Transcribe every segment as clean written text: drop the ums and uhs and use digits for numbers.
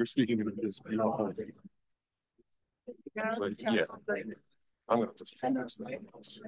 You're speaking to this. But yeah, I'm gonna just turn this thing.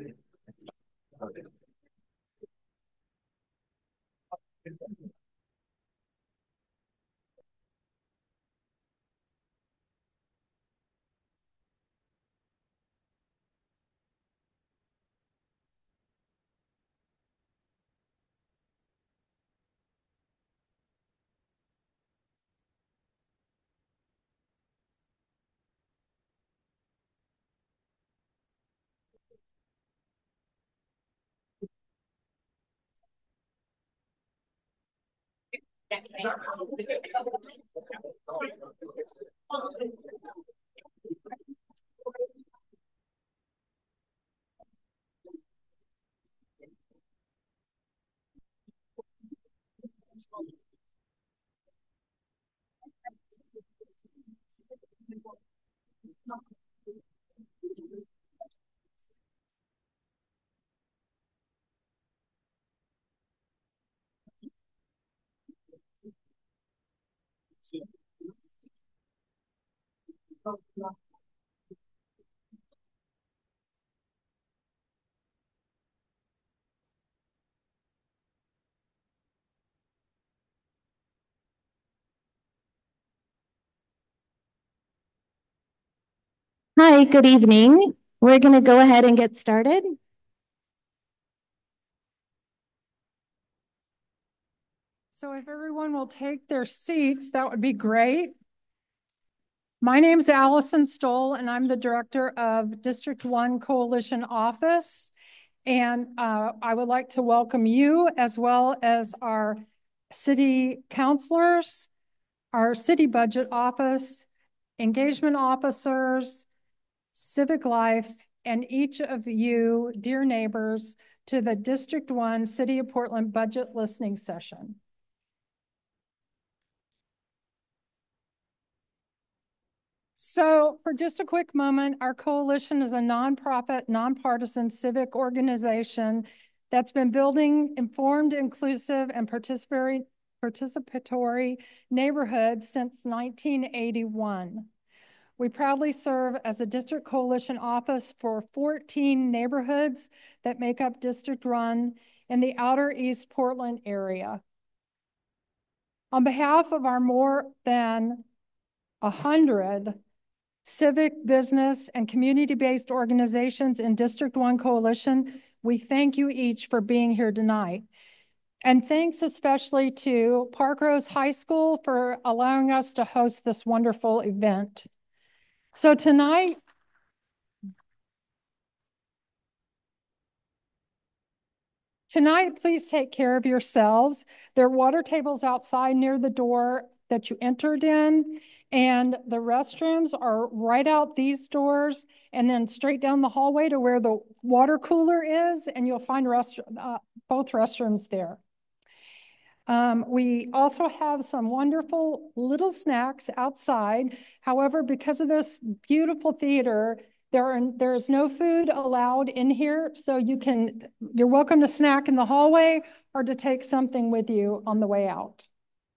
Hi, good evening. We're going to go ahead and get started. So if everyone will take their seats, that would be great. My name is Allison Stoll, and I'm the director of District 1 Coalition Office. And I would like to welcome you as well as our city councilors, our city budget office, engagement officers, civic life, and each of you, dear neighbors, to the District 1 City of Portland budget listening session. So for just a quick moment, our coalition is a nonprofit, nonpartisan civic organization that's been building informed, inclusive, and participatory neighborhoods since 1981. We proudly serve as a district coalition office for 14 neighborhoods that make up District 1 in the outer East Portland area. On behalf of our more than 100 civic, business, and community-based organizations in District 1 Coalition, we thank you each for being here tonight. And thanks especially to Parkrose High School for allowing us to host this wonderful event. So tonight, please take care of yourselves. There are water tables outside near the door that you entered in, and the restrooms are right out these doors and then straight down the hallway to where the water cooler is, and you'll find both restrooms there. We also have some wonderful little snacks outside. However, because of this beautiful theater, there is no food allowed in here, so you're welcome to snack in the hallway or to take something with you on the way out.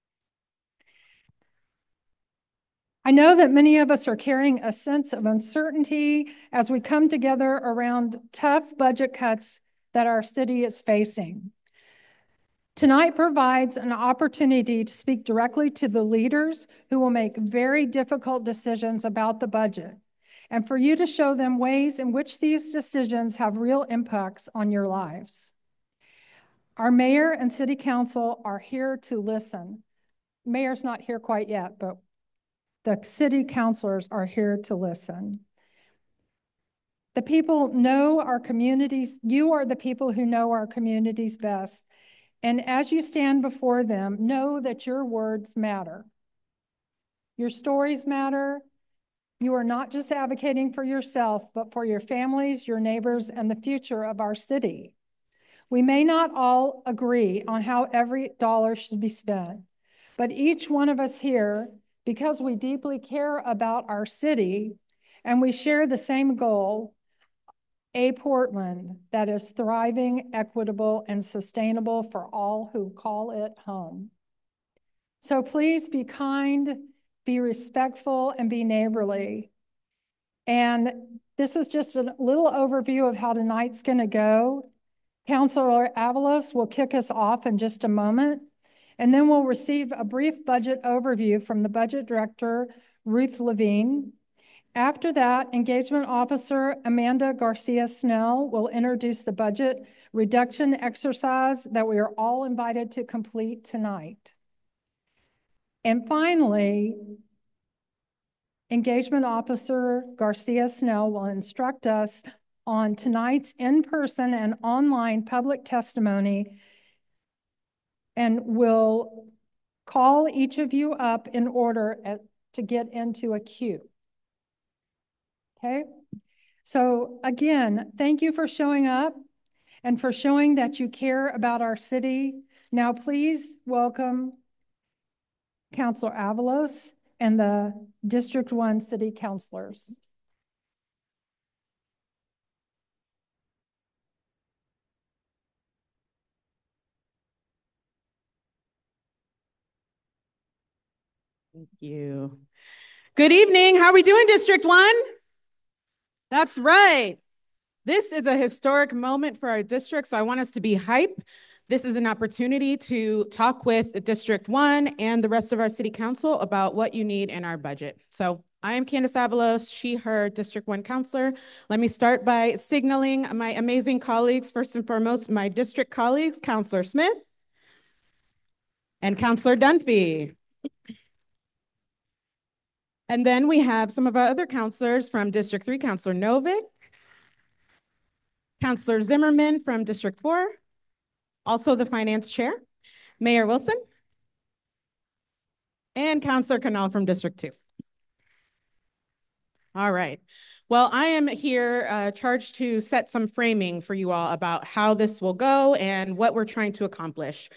I know that many of us are carrying a sense of uncertainty as we come together around tough budget cuts that our city is facing. Tonight provides an opportunity to speak directly to the leaders who will make very difficult decisions about the budget, and for you to show them ways in which these decisions have real impacts on your lives. Our mayor and city council are here to listen. Mayor's not here quite yet, but the city councilors are here to listen. The people know our communities. You are the people who know our communities best. And as you stand before them, know that your words matter. Your stories matter. You are not just advocating for yourself, but for your families, your neighbors, and the future of our city. We may not all agree on how every dollar should be spent, but each one of us here, because we deeply care about our city and we share the same goal, a Portland that is thriving, equitable, and sustainable for all who call it home. So please be kind, be respectful, and be neighborly. And this is just a little overview of how tonight's going to go. Councilor Avalos will kick us off in just a moment, and then we'll receive a brief budget overview from the Budget Director, Ruth Levine. After that, Engagement Officer Amanda Garcia Snell will introduce the budget reduction exercise that we are all invited to complete tonight. And finally, Engagement Officer Garcia Snell will instruct us on tonight's in-person and online public testimony, and will call each of you up in order to get into a queue. Okay? So again, thank you for showing up and for showing that you care about our city. Now please welcome Councilor Avalos and the District 1 City Councilors. Thank you. Good evening. How are we doing, District 1? That's right. This is a historic moment for our district, so I want us to be hype. This is an opportunity to talk with District 1 and the rest of our city council about what you need in our budget. So I am Candace Avalos, she, her, District 1 counselor. Let me start by signaling my amazing colleagues. First and foremost, my district colleagues, Councilor Smith and Councilor Dunphy. And then we have some of our other counselors from District 3, Councilor Novick, Councilor Zimmerman from District 4, also the Finance Chair, Mayor Wilson, and Councilor Canal from District 2. All right. Well, I am here charged to set some framing for you all about how this will go and what we're trying to accomplish.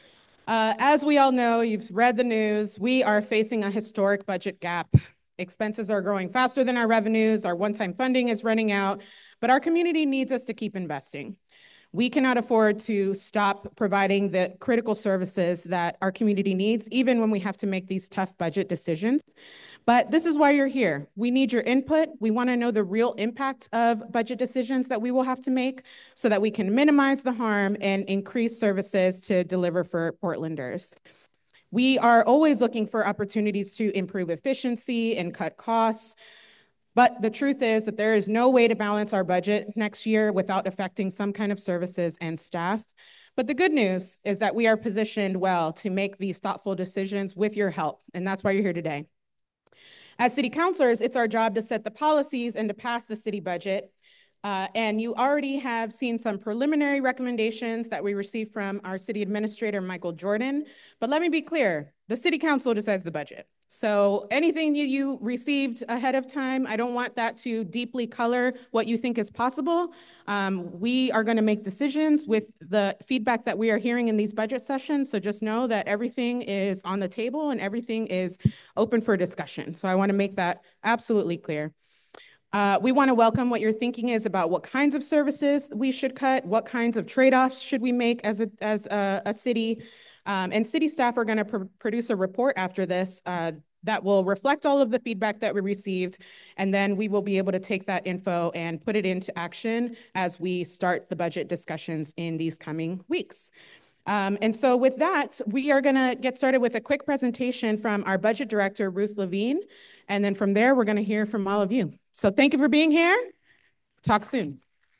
As we all know, you've read the news, we are facing a historic budget gap. Expenses are growing faster than our revenues, our one-time funding is running out, but our community needs us to keep investing. We cannot afford to stop providing the critical services that our community needs, even when we have to make these tough budget decisions. But this is why you're here. We need your input. We want to know the real impact of budget decisions that we will have to make so that we can minimize the harm and increase services to deliver for Portlanders. We are always looking for opportunities to improve efficiency and cut costs. But the truth is that there is no way to balance our budget next year without affecting some kind of services and staff. But the good news is that we are positioned well to make these thoughtful decisions with your help, and that's why you're here today. As city councilors, it's our job to set the policies and to pass the city budget. And you already have seen some preliminary recommendations that we received from our city administrator, Michael Jordan. But let me be clear, the city council decides the budget. So anything you received ahead of time, I don't want that to deeply color what you think is possible. We are going to make decisions with the feedback that we are hearing in these budget sessions. So just know that everything is on the table and everything is open for discussion. So I want to make that absolutely clear. We want to welcome what your thinking is about what kinds of services we should cut, what kinds of trade-offs should we make as a city. And city staff are going to produce a report after this that will reflect all of the feedback that we received. And then we will be able to take that info and put it into action as we start the budget discussions in these coming weeks. And so with that, we are going to get started with a quick presentation from our budget director, Ruth Levine. And then from there, we're going to hear from all of you. So thank you for being here. Talk soon.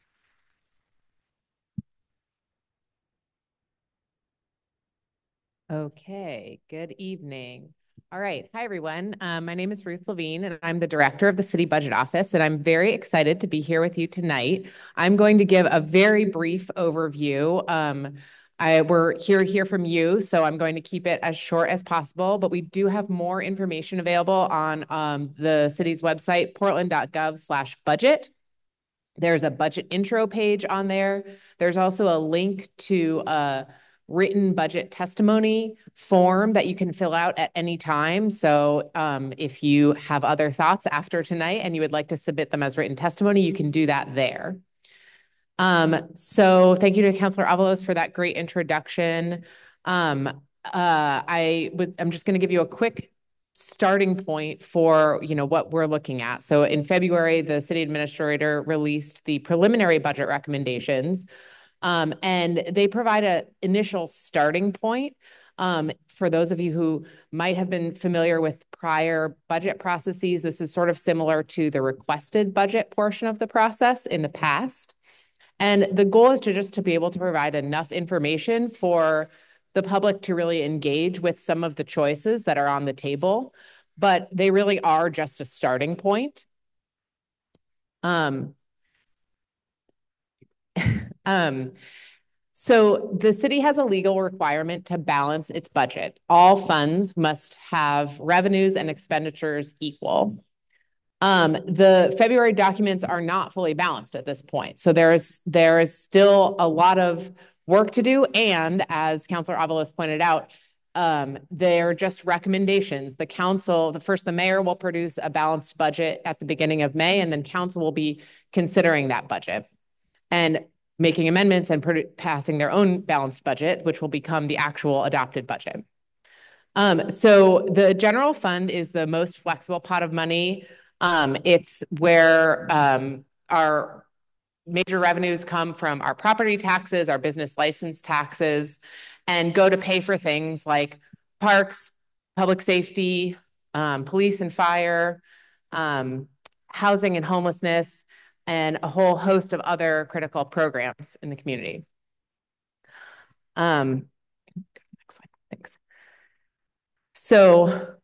Okay, good evening. All right, hi everyone. My name is Ruth Levine and I'm the director of the City Budget Office, and I'm very excited to be here with you tonight. I'm going to give a very brief overview. We're here to hear from you, so I'm going to keep it as short as possible, but we do have more information available on the city's website, portland.gov/budget. There's a budget intro page on there. There's also a link to a written budget testimony form that you can fill out at any time. So if you have other thoughts after tonight and you would like to submit them as written testimony, you can do that there. So thank you to Councilor Avalos for that great introduction. I'm just going to give you a quick starting point for, what we're looking at. So in February, the city administrator released the preliminary budget recommendations, and they provide an initial starting point. For those of you who might have been familiar with prior budget processes, this is sort of similar to the requested budget portion of the process in the past. And the goal is to be able to provide enough information for the public to really engage with some of the choices that are on the table, but they really are just a starting point. So the city has a legal requirement to balance its budget. All funds must have revenues and expenditures equal. The February documents are not fully balanced at this point. So there is still a lot of work to do. And as Councilor Avalos pointed out, they're just recommendations. The mayor will produce a balanced budget at the beginning of May, and then council will be considering that budget and making amendments and passing their own balanced budget, which will become the actual adopted budget. So the general fund is the most flexible pot of money. It's where our major revenues come from our property taxes, our business license taxes, and go to pay for things like parks, public safety, police and fire, housing and homelessness, and a whole host of other critical programs in the community. Next slide, thanks. So,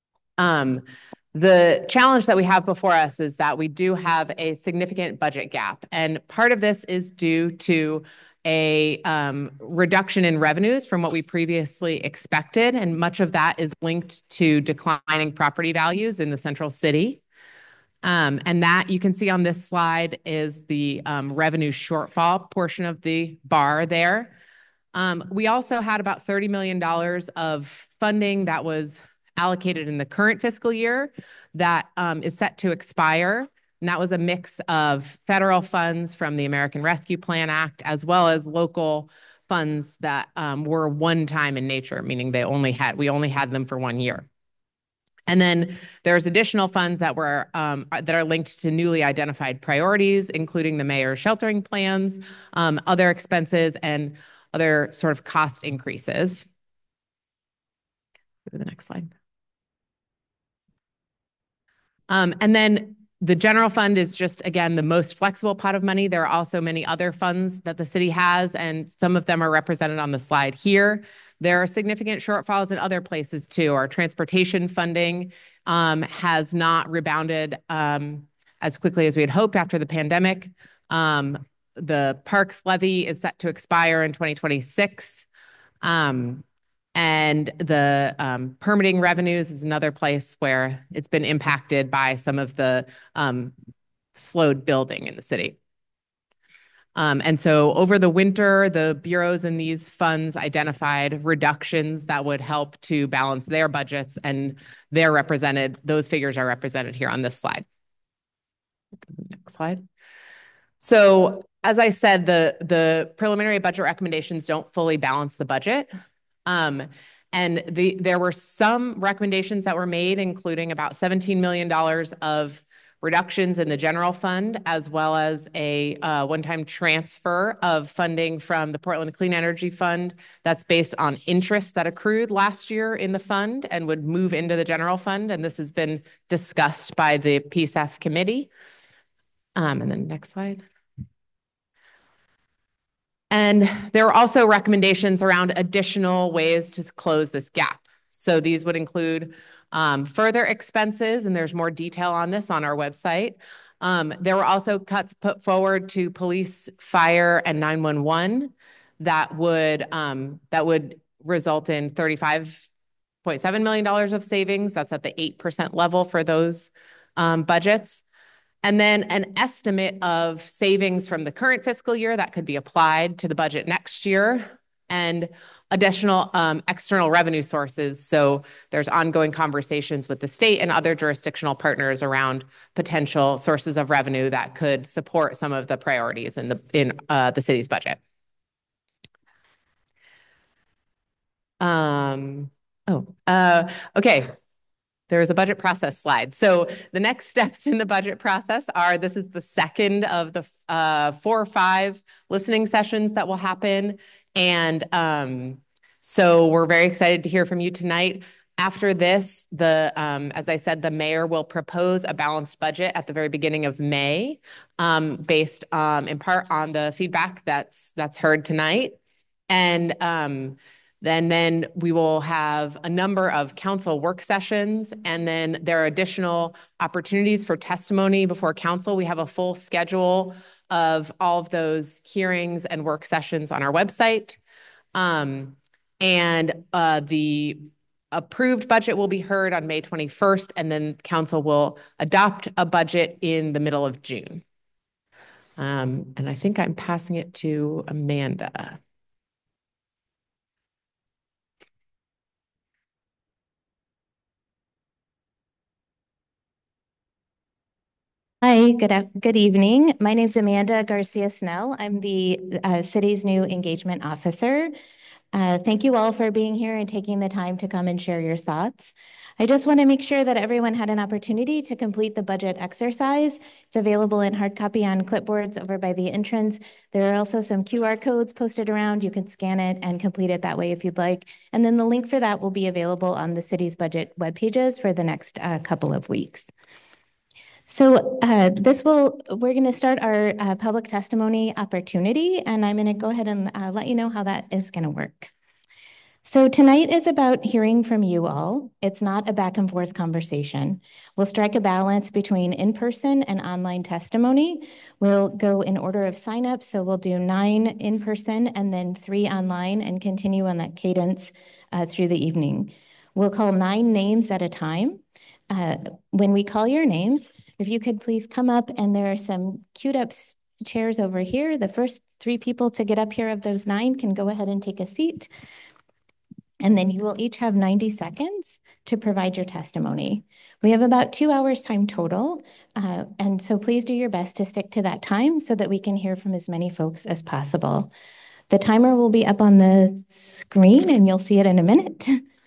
the challenge that we have before us is that we do have a significant budget gap. And part of this is due to a reduction in revenues from what we previously expected. And much of that is linked to declining property values in the central city. And that you can see on this slide is the revenue shortfall portion of the bar there. We also had about $30 million of funding that was allocated in the current fiscal year that is set to expire. And that was a mix of federal funds from the American Rescue Plan Act, as well as local funds that were one-time in nature, meaning we only had them for 1 year. And then there's additional funds that are linked to newly identified priorities, including the mayor's sheltering plans, other expenses, and other sort of cost increases. Go to the next slide. And then the general fund is just, again, the most flexible pot of money. There are also many other funds that the city has, and some of them are represented on the slide here. There are significant shortfalls in other places too. Our transportation funding has not rebounded as quickly as we had hoped after the pandemic. The parks levy is set to expire in 2026. And the permitting revenues is another place where it's been impacted by some of the slowed building in the city. And so over the winter, the bureaus in these funds identified reductions that would help to balance their budgets, and those figures are represented here on this slide. Next slide. So as I said, the preliminary budget recommendations don't fully balance the budget. And there were some recommendations that were made, including about $17 million of reductions in the general fund, as well as a one-time transfer of funding from the Portland Clean Energy Fund that's based on interest that accrued last year in the fund and would move into the general fund. And this has been discussed by the PSEF committee. And then next slide. And there are also recommendations around additional ways to close this gap. So these would include further expenses, and there's more detail on this on our website. There were also cuts put forward to police, fire, and 911 that would result in $35.7 million of savings. That's at the 8% level for those budgets. And then an estimate of savings from the current fiscal year that could be applied to the budget next year, and additional external revenue sources. So there's ongoing conversations with the state and other jurisdictional partners around potential sources of revenue that could support some of the priorities in the city's budget. Okay. there is a budget process slide. So the next steps in the budget process are, this is the second of the 4 or 5 listening sessions that will happen. And so we're very excited to hear from you tonight. After this, as I said, the mayor will propose a balanced budget at the very beginning of May, based in part on the feedback that's heard tonight. And then we will have a number of council work sessions, and then there are additional opportunities for testimony before council. We have a full schedule of all of those hearings and work sessions on our website. The approved budget will be heard on May 21st, and then council will adopt a budget in the middle of June. And I think I'm passing it to Amanda. Hi, good evening. My name is Amanda Garcia Snell. I'm the city's new engagement officer. Thank you all for being here and taking the time to come and share your thoughts. I just want to make sure that everyone had an opportunity to complete the budget exercise. It's available in hard copy on clipboards over by the entrance. There are also some QR codes posted around. You can scan it and complete it that way if you'd like. And then the link for that will be available on the city's budget web pages for the next couple of weeks. So we're going to start our public testimony opportunity, and I'm going to go ahead and let you know how that is going to work. So tonight is about hearing from you all. It's not a back and forth conversation. We'll strike a balance between in-person and online testimony. We'll go in order of sign-up, so we'll do 9 in-person and then 3 online and continue on that cadence through the evening. We'll call 9 names at a time. When we call your names, if you could please come up, and there are some queued up chairs over here. The first 3 people to get up here of those 9 can go ahead and take a seat. And then you will each have 90 seconds to provide your testimony. We have about 2 hours time total. And so please do your best to stick to that time so that we can hear from as many folks as possible. The timer will be up on the screen and you'll see it in a minute.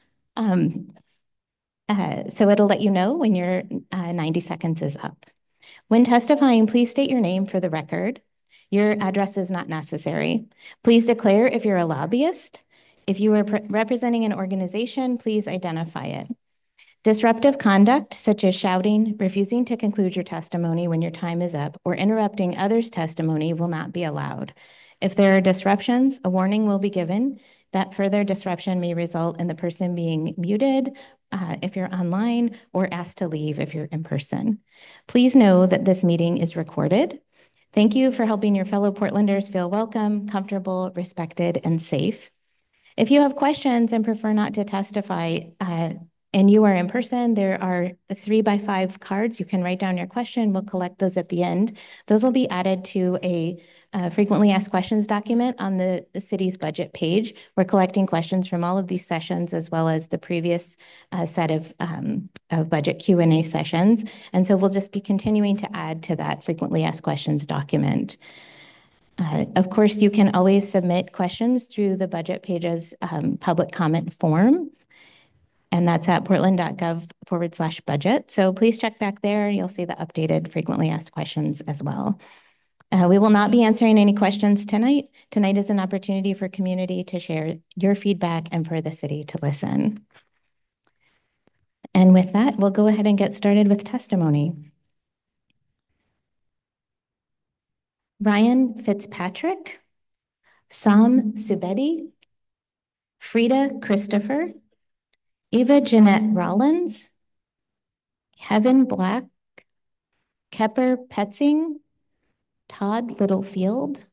So it'll let you know when your 90 seconds is up. When testifying, please state your name for the record. Your address is not necessary. Please declare if you're a lobbyist. If you are representing an organization, please identify it. Disruptive conduct, such as shouting, refusing to conclude your testimony when your time is up, or interrupting others' testimony will not be allowed. If there are disruptions, a warning will be given. That further disruption may result in the person being muted if you're online, or asked to leave if you're in person. Please know that this meeting is recorded. Thank you for helping your fellow Portlanders feel welcome, comfortable, respected, and safe. If you have questions and prefer not to testify, and you are in person, there are 3x5 cards. You can write down your question. We'll collect those at the end. Those will be added to a frequently asked questions document on the city's budget page. We're collecting questions from all of these sessions, as well as the previous set of budget Q&A sessions. And so we'll just be continuing to add to that frequently asked questions document. Of course, you can always submit questions through the budget page's public comment form. And that's at portland.gov/budget. So please check back there. You'll see the updated frequently asked questions as well. We will not be answering any questions tonight. Tonight is an opportunity for community to share your feedback and for the city to listen. And with that, we'll go ahead and get started with testimony. Ryan Fitzpatrick, Sam Subedi, Frida Christopher, Eva Jeanette Rollins, Kevin Black, Kepper Petzing, Todd Littlefield,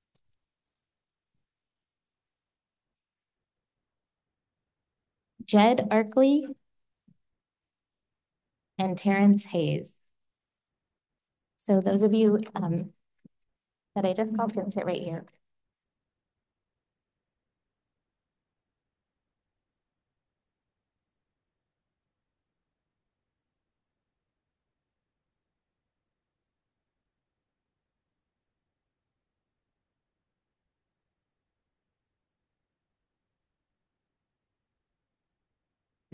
Jed Arkley, and Terrence Hayes. So those of you that I just called can sit right here.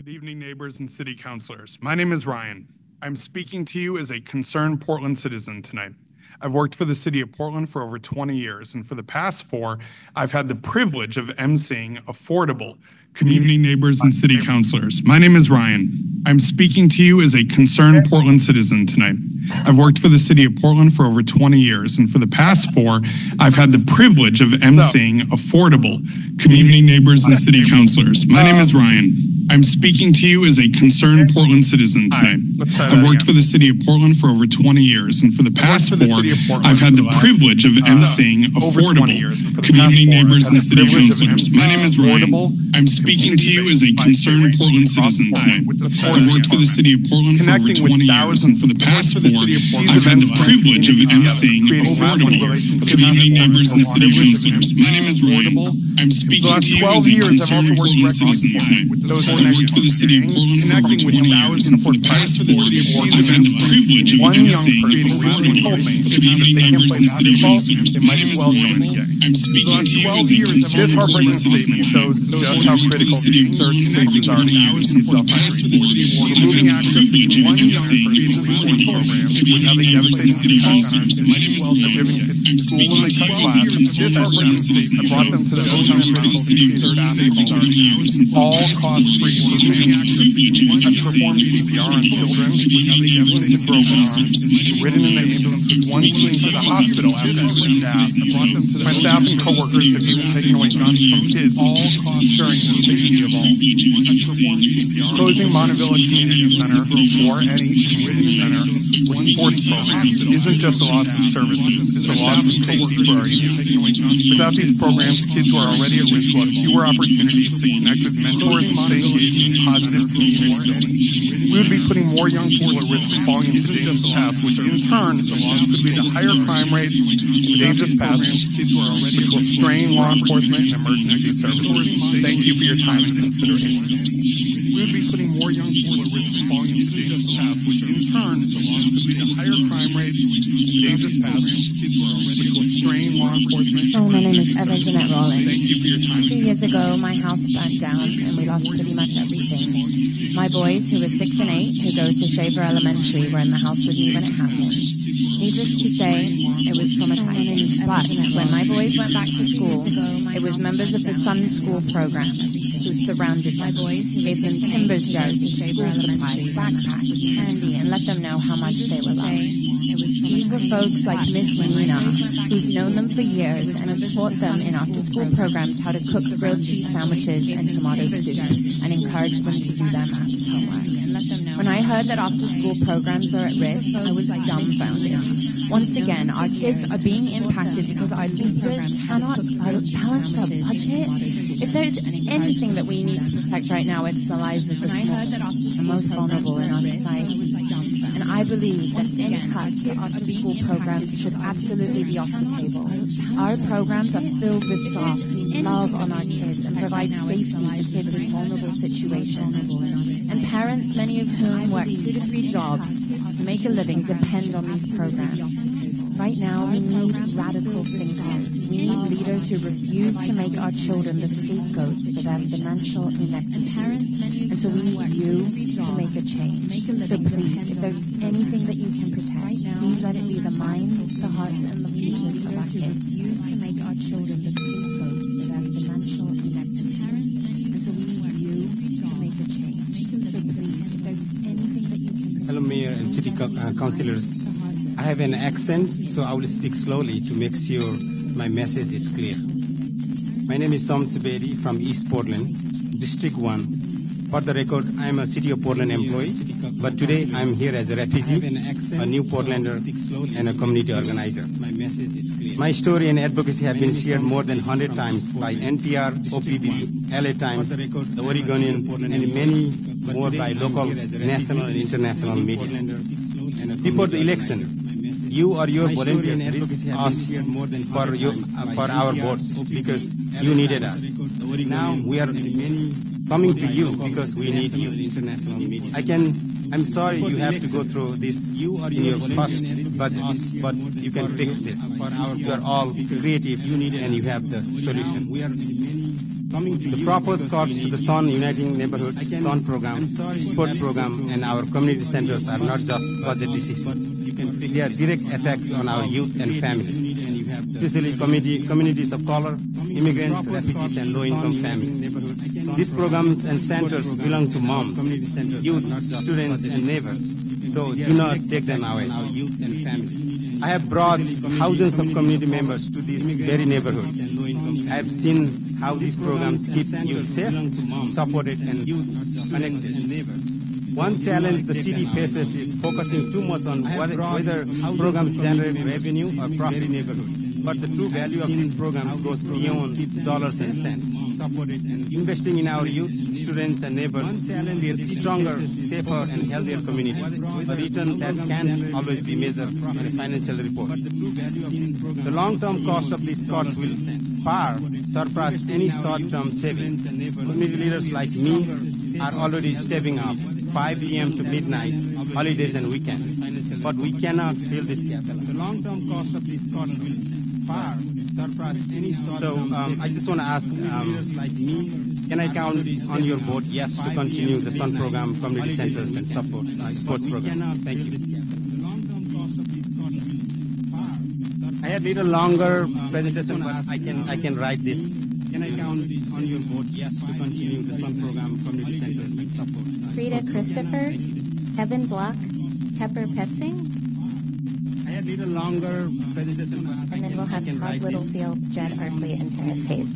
Good evening, neighbors and city councilors. My name is Ryan. I'm speaking to you as a concerned Portland citizen tonight. I've worked for the city of Portland for over 20 years, and for the past 4, I've had the privilege of emceeing affordable community neighbors and city councilors. My name is Ryan. I'm speaking to you as a concerned Portland citizen tonight. I've worked for the city of Portland for over 20 years, and for the past 4, I've had the privilege of emceeing affordable community neighbors and city councilors. My name is Ryan. I'm speaking to you as a concerned Portland citizen tonight. I've worked for the city of Portland for over 20 years, and for the past 4, I've had the privilege of emceeing affordable community neighbors and city councilors. My name is Ryan. I'm speaking to you as a concerned Portland citizen tonight. I've worked for the city of Portland for over 20 years, and for the past 4, I've had the privilege of emceeing affordable community neighbors and city councilors. My name is Ryan. I'm speaking to you as a concerned Portland citizen tonight. I've worked for the city of Portland for over 20 years, and for the past 4, I've had the privilege of emceeing affordable community neighbors and city councilors. My name is Ryan. I'm speaking to you as a concerned Portland citizen tonight. Just how critical these third spaces are to use and self-hydrate. Removing access to one young person's schooling programs would have a devastating impact on our city, giving kids school when they cut class. This heartbreaking statement brought them to the most critical stations all cost-free moving access to one have performed CPR on children with devastated broken arms, ridden in the ambulance with one team to the hospital after the staff brought them to my staff and coworkers have even taken away guns from kids, all ensuring the safety of all. Closing Montevilla Community Center or any community center with sports programs isn't just a loss of services, it's a loss of safety for our youth. Without these programs, kids who are already at risk will have fewer opportunities to connect with mentors and stay engaged in positive community. We would be putting more young people at risk of falling into dangerous paths, which in turn could lead to higher crime rates and dangerous paths, which will strain law enforcement and emergency services. Thank you for your time and consideration. We would be putting more young people at risk of falling into dangerous paths, which in turn could lead to higher crime rates and dangerous paths, which will strain law enforcement. My name is Eva Jeanette Rowland. Thank you for your time. 2 years ago, my house burnt down and we lost pretty much everything. My boys, who were 6 and 8, who go to Shaver Elementary, were in the house with me when it happened. Needless to say, it was traumatizing. But when my boys went back to school, it was members of the Sun School program who surrounded them, gave them Timbers jerseys, school supplies, backpacks, candy, and let them know how much they were loved. These were folks like Miss Nina, who's known them for years and has taught them in after-school programs how to cook grilled cheese sandwiches and tomato soup, and encouraged them to do their maths homework. When I heard that after-school programs are at risk, I was dumbfounded. Once again, our kids are being impacted because our leaders cannot balance our budget. If there's anything that we need to protect right now, it's the lives of the smallest, the most vulnerable in our society. And I believe that any cuts to after-school programs should absolutely be off the table. Our programs are filled with staff who love on our kids and provide safety for kids in vulnerable situations. And parents, many of whom work 2 to 3 jobs to make a living, depend on these programs. Right now, we need radical thinkers. We need leaders who refuse to make our children the scapegoats for their financial ineptitude. And so we need you to make a change. So please, if there's anything that you can protect, please let it be the minds, the hearts, and the futures of our kids. Refuse to make our children the scapegoats for their financial ineptitude. And so we need you to make a change. So please, if there's anything that you can protect. Hello, Mayor and City Councilors. I have an accent, so I will speak slowly to make sure my message is clear. My name is Som Subedi from East Portland, District 1. For the record, I am a City of Portland employee, but today I am here as a refugee, a new Portlander, and a community organizer. My story and advocacy have been shared more than 100 times by NPR, OPB, LA Times, The Oregonian, and many more by local, national, and international media. Before the election, you or your volunteers asked for our votes because you needed us. Now we are coming to you because we need you. I can I'm sorry you have to go through this in your first budget, but you can fix this. You are all creative and you have the solution. The proposed cuts to the SON Uniting Neighborhoods, SON program, sports program, and our community centers are not just budget decisions. They are direct attacks on our youth and families, especially communities of color, immigrants, refugees, and low-income families. These programs and centers belong to moms, youth, students, and neighbors, so do not take them away. I have brought thousands of community members to these very neighborhoods. I have seen how these programs keep youth safe, supported, and connected. One challenge the city faces is focusing too much on whether programs generate revenue or profit. But the true value of these programs goes beyond dollars and cents. Investing in our youth, students, and neighbors creates stronger, safer, and healthier communities, a return that can't always be measured in a financial report. The long-term cost of these cuts will far surpass any short-term savings. Community leaders like me are already stepping up 5 p.m. to midnight, holidays and weekends. But we cannot fill this gap. The long-term cost of these costs will far surpass any short-term savings. I just want to ask, can I count on your vote yes to continue the SON program, community centers, and support sports program? Thank you. I had a little longer presentation, but I can write this. Can I count on your vote yes to continue the SON program, community centers, and support? Rita Christopher, Kevin Block, Pepper Petsing, I had a little longer presentation, but and then we'll have Todd Littlefield, Jed Arkley, and Terrence Hayes.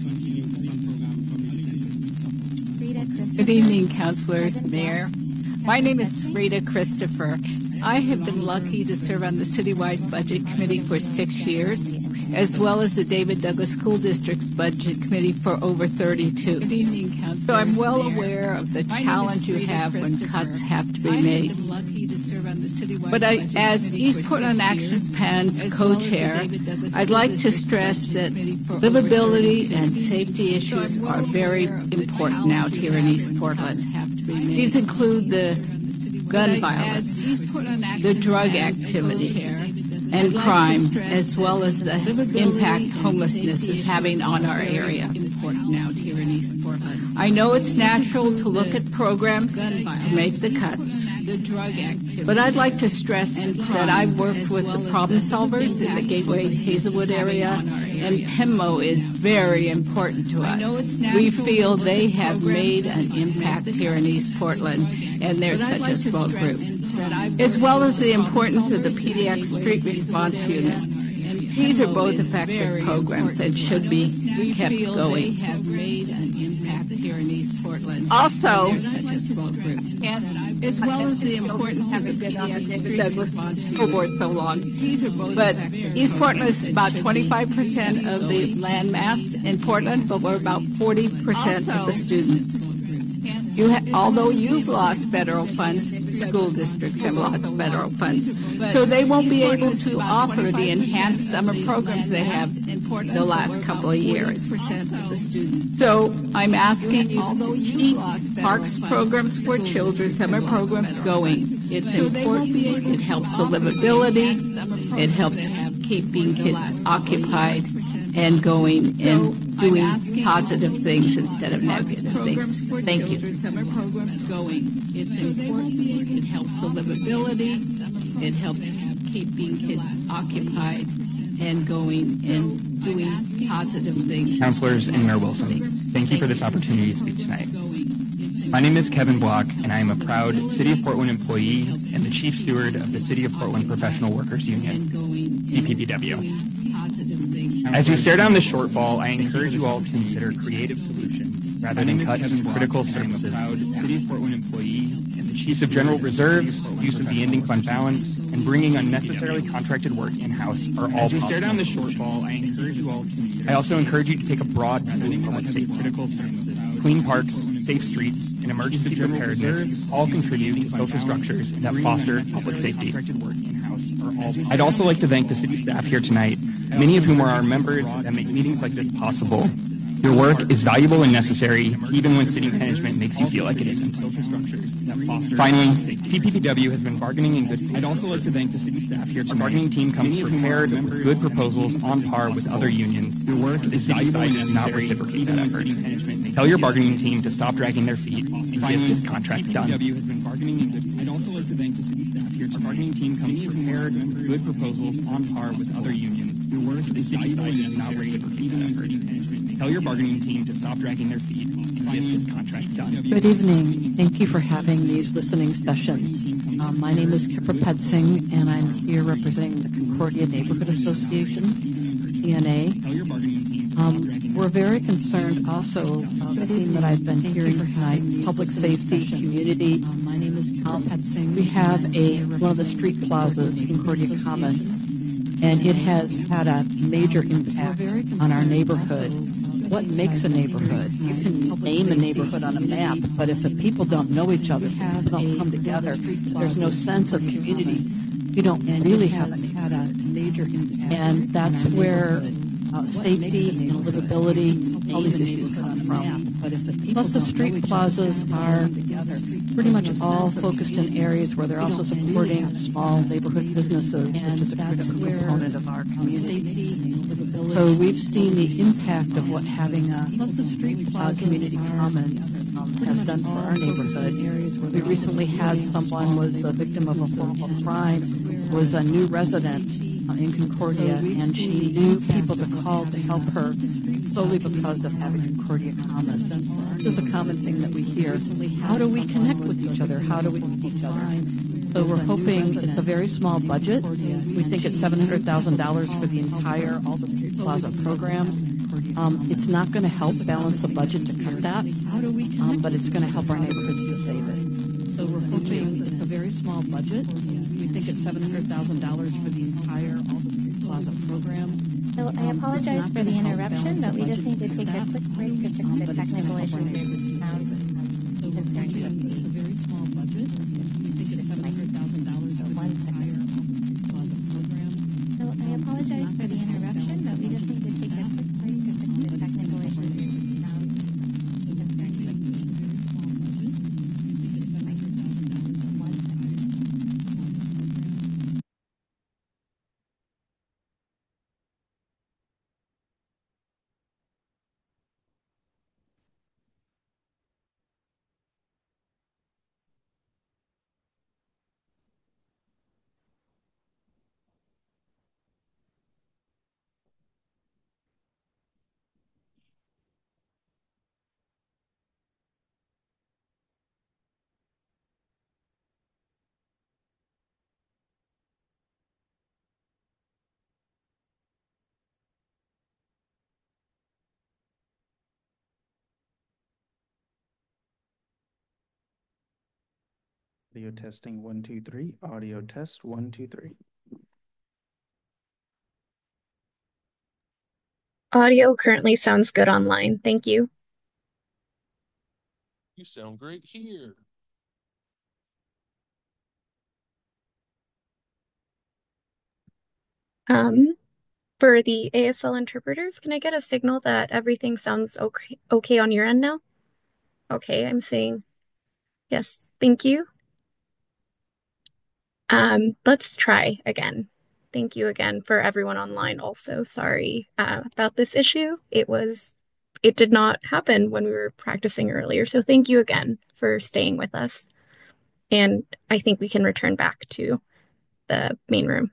Good evening, councilors, mayor. My name is Rita Christopher. I have been lucky to serve on the citywide budget committee for 6 years, as well as the David Douglas School District's budget committee for over 32. Good evening, councilors. So I'm well Mayor. aware of the My name challenge is you Rita have when Christopher. cuts have to be I have made. been lucky to serve on the citywide But budget as committee East for Portland 6 Action years, Plan's as well as the co-chair, David Douglas I'd School like to District's stress budget that committee for over livability 32. and safety issues are very important out here in East Portland. These include the gun violence, the drug activity, and crime, as well as the impact homelessness is having on our area. I know it's natural to look at programs to make the cuts, but I'd like to stress that I've worked with the problem solvers in the Gateway Hazelwood area, and PEMO is very important to us. We feel they have made an impact here in East Portland, and they're such a small group, as well as the importance of the PDX Street Response Unit. These are both effective programs and should be kept going. Also, as well as the importance of the PDX Douglas School Board so long, but East Portland is about 25% of the land mass in Portland, but we're about 40% of the students. Although you've lost federal funds, school districts have lost federal funds. So they won't be able to offer the enhanced summer programs they have the last couple of years. So I'm asking you to keep parks programs for children, summer programs going. It's important. It helps the livability. It helps keeping kids occupied and going and doing positive things instead of negative things. Thank you. Summer programs going. It's important. It helps the livability. It helps keeping kids occupied and going and doing positive things. Councilors and Mayor Wilson, thank you for this opportunity to speak tonight. My name is Kevin Block, and I am a proud City of Portland employee and the Chief Steward of the City of Portland Professional Workers Union, CPPW. As we stare down the shortfall, I encourage you all to consider creative solutions rather than cuts to critical services. City of Portland employee and the Chief of General Reserves, use of the ending fund balance, and bringing unnecessarily contracted work in-house are all possible. As we stare down the shortfall, I encourage you all to consider. I also encourage you to take a broad view of public safety. Critical services. Clean parks, safe streets, and emergency preparedness all contribute to social structures that foster public safety. I'd also like to thank the city staff here tonight, many of whom are our members that make meetings like this possible. Your work is valuable and necessary, even when city management makes you feel like it isn't. Finally, CPPW has been bargaining in good faith. I'd also like to thank the city staff here tonight. Our bargaining team comes prepared with good proposals on par with other unions. Your work is valuable and necessary, not reciprocate that effort. Tell your bargaining team to stop dragging their feet and get this contract done. I'd also like to thank the city staff here tonight. Our bargaining team comes prepared with good proposals on par with other unions. Your work is valuable and necessary, not reciprocate that effort. Tell your bargaining team to stop dragging their feet and get this contract done. Good evening. Thank you for having these listening sessions. My name is Kipra Pedsing, and I'm here representing the Concordia Neighborhood Association, CNA. We're very concerned also, the theme that I've been hearing tonight, public safety, community. My name is Kipra Pedsing. We have one of the street plazas, Concordia Commons, and it has had a major impact on our neighborhood. What makes a neighborhood? You can name a neighborhood on a map, but if the people don't know each other, people don't come together, there's no sense of community. You don't really have a major impact. And that's where safety and livability, all these issues come from. Plus the street plazas are pretty much all focused in areas where they're also supporting small neighborhood businesses, which is a critical component of our community. So we've seen the impact of what having a community commons has done for our neighborhood. We recently had someone was a victim of a horrible crime, was a new resident in Concordia, and she knew people to call to help her solely because of having Concordia Commons. This is a common thing that we hear. How do we connect with each other? How do we meet each other? So we're hoping it's a very small budget. We think it's $700,000 for the entire all the street plaza programs. It's not going to help balance the budget to cut that, but it's going to help our neighborhoods to save it. So we're hoping it's a very small budget. We think it's $700,000 for the entire all the street plaza programs. So I apologize for the interruption, but we just need to take a quick break to fix the technical issues. Audio testing 1 2 3. Audio test 1 2 3. Audio currently sounds good online. Thank you. You sound great here. For the ASL interpreters, can I get a signal that everything sounds okay on your end now? Okay, I'm seeing. Yes, thank you. Let's try again. Thank you again for everyone online also. Sorry about this issue. It did not happen when we were practicing earlier. So thank you again for staying with us. And I think we can return back to the main room.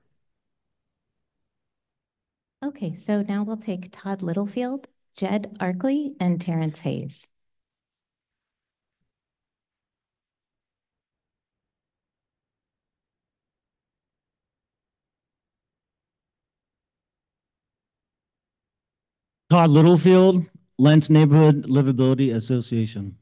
Okay, so now we'll take Todd Littlefield, Jed Arkley, and Terrence Hayes. Todd Littlefield, Lents Neighborhood Livability Association.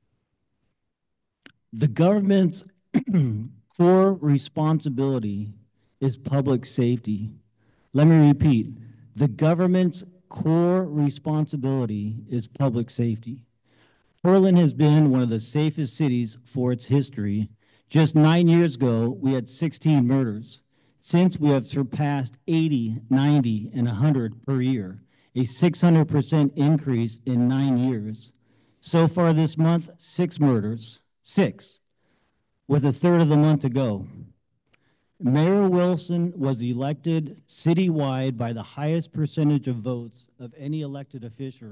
The government's core responsibility is public safety. Let me repeat, the government's core responsibility is public safety. Portland has been one of the safest cities for its history. Just 9 years ago, we had 16 murders. Since we have surpassed 80, 90, and 100 per year. a 600% increase in 9 years. So far this month, 6 murders, 6, with a third of the month to go. Mayor Wilson was elected citywide by the highest percentage of votes of any elected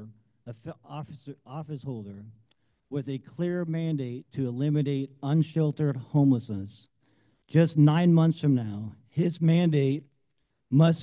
office holder, with a clear mandate to eliminate unsheltered homelessness. Just 9 months from now, his mandate must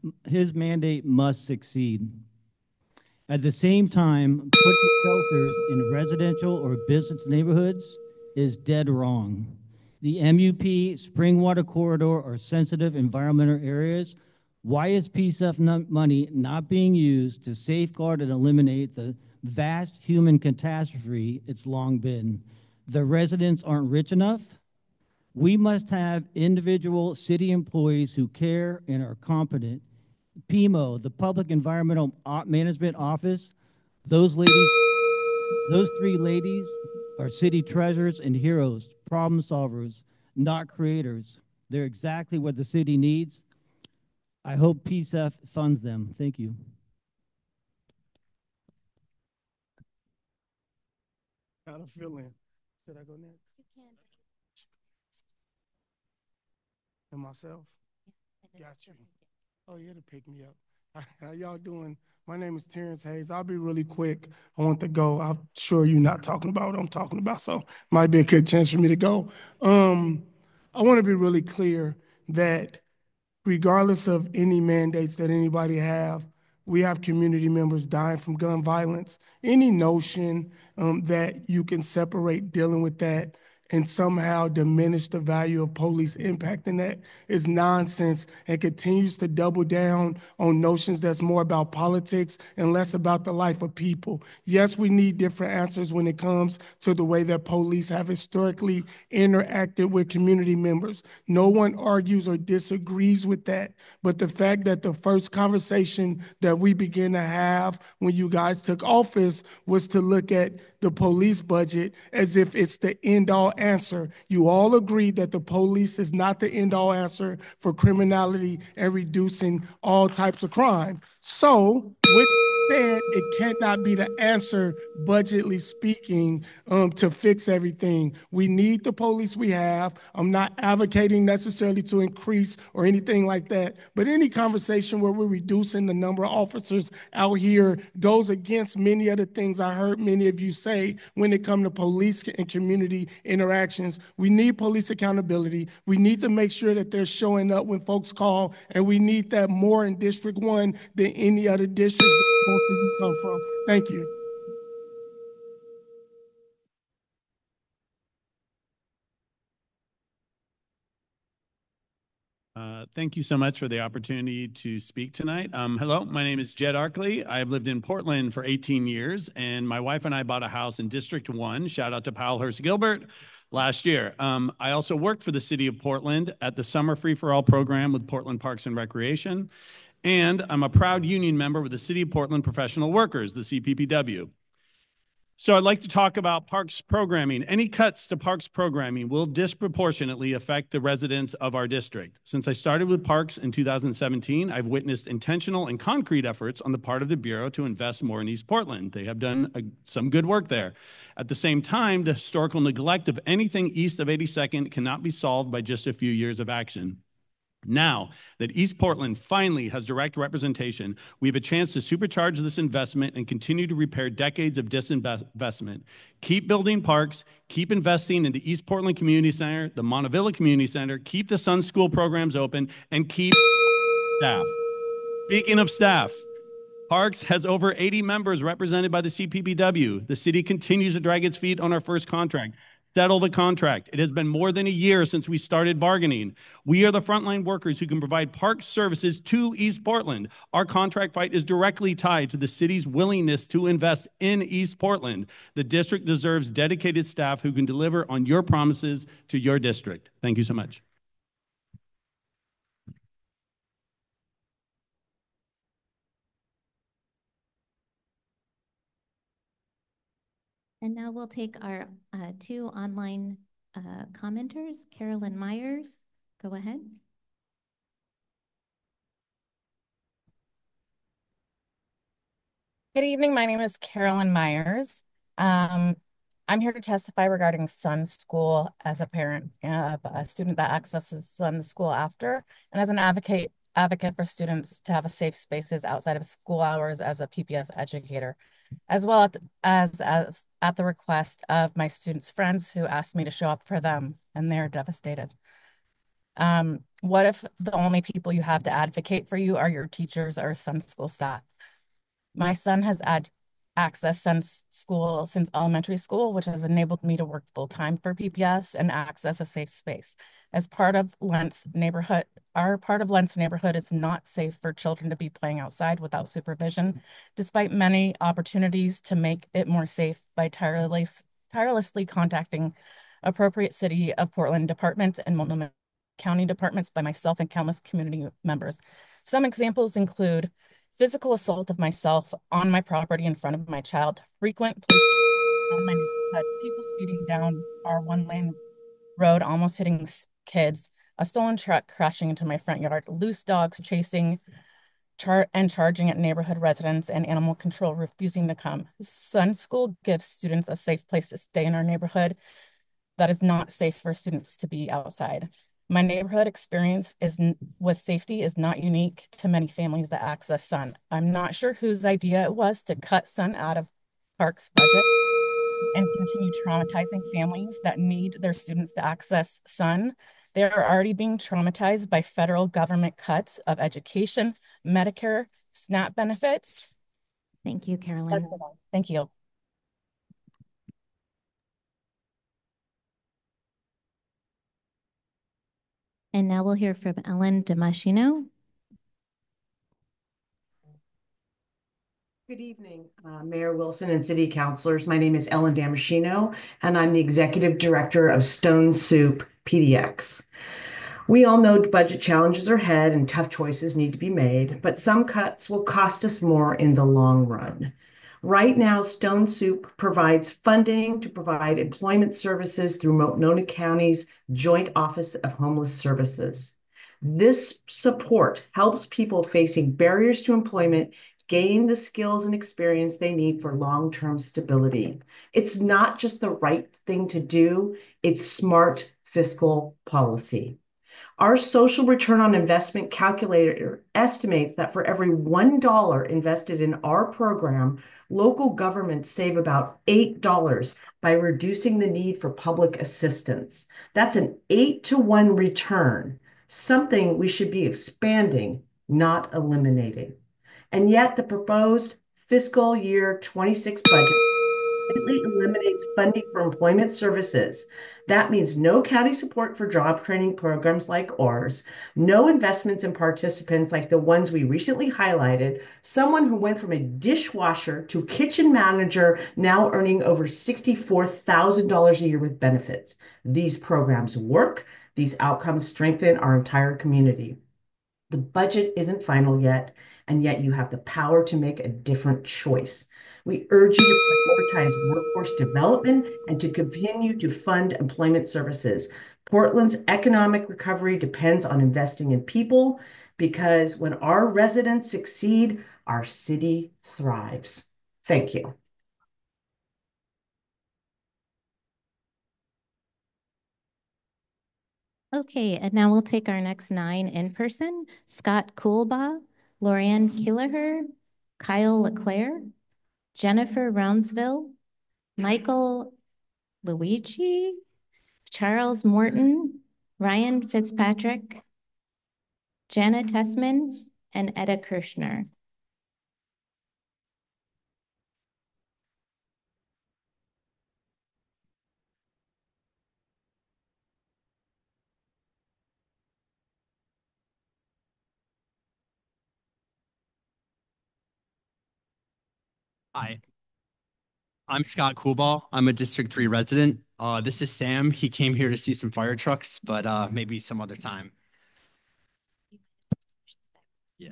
succeed. At the same time, putting shelters in residential or business neighborhoods is dead wrong. The MUP, Springwater Corridor are sensitive environmental areas. Why is PSF money not being used to safeguard and eliminate the vast human catastrophe it's long been? The residents aren't rich enough. We must have individual city employees who care and are competent. PEMO, the Public Environmental Management Office, those 3 ladies are city treasurers and heroes, problem solvers, not creators. They're exactly what the city needs. I hope PSF funds them. Thank you. Got a feeling. Should I go next? You can. And myself? Got you. Oh, yeah, to pick me up. How y'all doing? My name is Terrence Hayes. I'll be really quick. I want to go. I'm sure you're not talking about what I'm talking about, so might be a good chance for me to go. I want to be really clear that regardless of any mandates that anybody have, we have community members dying from gun violence. Any notion that you can separate dealing with that and somehow diminish the value of police impacting that is nonsense and continues to double down on notions that's more about politics and less about the life of people. Yes, we need different answers when it comes to the way that police have historically interacted with community members. No one argues or disagrees with that. But the fact that the first conversation that we began to have when you guys took office was to look at the police budget as if it's the end-all answer. You all agree that the police is not the end-all answer for criminality and reducing all types of crime. So, with that, it cannot be the answer, budgetly speaking, to fix everything. We need the police we have. I'm not advocating necessarily to increase or anything like that, but any conversation where we're reducing the number of officers out here goes against many of the things I heard many of you say when it comes to police and community interactions. We need police accountability. We need to make sure that they're showing up when folks call, and we need that more in District 1 than any other districts that you come from. Thank you. Thank you so much for the opportunity to speak tonight. Hello, my name is Jed Arkley. I've lived in Portland for 18 years, and my wife and I bought a house in District 1, shout out to Powellhurst Gilbert, last year. I also worked for the city of Portland at the Summer Free for All program with Portland Parks and Recreation, and I'm a proud union member with the City of Portland Professional Workers, the CPPW. So I'd like to talk about parks programming. Any cuts to parks programming will disproportionately affect the residents of our district. Since I started with parks in 2017, I've witnessed intentional and concrete efforts on the part of the Bureau to invest more in East Portland. They have done some good work there. At the same time, the historical neglect of anything east of 82nd cannot be solved by just a few years of action. Now that East Portland finally has direct representation, we have a chance to supercharge this investment and continue to repair decades of disinvestment. Keep building parks, keep investing in the East Portland Community Center, the Montevilla Community Center, keep the Sun School programs open, and keep staff. Speaking of staff, Parks has over 80 members represented by the CPPW. The city continues to drag its feet on our first contract. Settle the contract. It has been more than a year since we started bargaining. We are the frontline workers who can provide park services to East Portland. Our contract fight is directly tied to the city's willingness to invest in East Portland. The district deserves dedicated staff who can deliver on your promises to your district. Thank you so much. And now we'll take our two online commenters. Carolyn Myers, go ahead. Good evening. My name is Carolyn Myers. I'm here to testify regarding Sun School as a parent of a student that accesses Sun School after, and as an advocate for students to have a safe spaces outside of school hours as a PPS educator, as well as at the request of my students' friends who asked me to show up for them, and they're devastated. What if the only people you have to advocate for you are your teachers or Sun School staff? My son has accessed Sun School since elementary school, which has enabled me to work full-time for PPS and access a safe space. As part of Lentz neighborhood, our part of Lentz neighborhood is not safe for children to be playing outside without supervision, despite many opportunities to make it more safe by tirelessly contacting appropriate City of Portland departments and Multnomah County departments by myself and countless community members. Some examples include physical assault of myself on my property in front of my child, frequent police on my neighborhood, people speeding down our one-lane road, almost hitting kids, a stolen truck crashing into my front yard, loose dogs chasing and charging at neighborhood residents, and animal control refusing to come. Sun School gives students a safe place to stay in our neighborhood that is not safe for students to be outside. My neighborhood experience with safety is not unique to many families that access Sun. I'm not sure whose idea it was to cut Sun out of Park's budget and continue traumatizing families that need their students to access Sun. They are already being traumatized by federal government cuts of education, Medicare, SNAP benefits. Thank you, Carolyn. Thank you. And now we'll hear from Ellen Damasceno. Good evening, Mayor Wilson and City Councilors. My name is Ellen Damasceno, and I'm the Executive Director of Stone Soup PDX. We all know budget challenges are ahead and tough choices need to be made, but some cuts will cost us more in the long run. Right now, Stone Soup provides funding to provide employment services through Multnomah County's Joint Office of Homeless Services. This support helps people facing barriers to employment gain the skills and experience they need for long-term stability. It's not just the right thing to do, it's smart fiscal policy. Our social return on investment calculator estimates that for every $1 invested in our program, local governments save about $8 by reducing the need for public assistance. That's an 8-to-1 return, something we should be expanding, not eliminating. And yet the proposed fiscal year 26 budget completely eliminates funding for employment services. That means no county support for job training programs like ours, no investments in participants like the ones we recently highlighted, someone who went from a dishwasher to kitchen manager now earning over $64,000 a year with benefits. These programs work. These outcomes strengthen our entire community. The budget isn't final yet, and yet you have the power to make a different choice. We urge you to prioritize workforce development and to continue to fund employment services. Portland's economic recovery depends on investing in people, because when our residents succeed, our city thrives. Thank you. Okay, and now we'll take our next 9 in person. Scott Coolbaugh, Lorianne Keeleher, Kyle LeClaire, Jennifer Roundsville, Michael Luigi, Charles Morton, Ryan Fitzpatrick, Jana Tessman, and Etta Kirshner. Hi, I'm Scott Coolbaugh. I'm a District 3 resident. This is Sam. He came here to see some fire trucks, but maybe some other time. Yeah.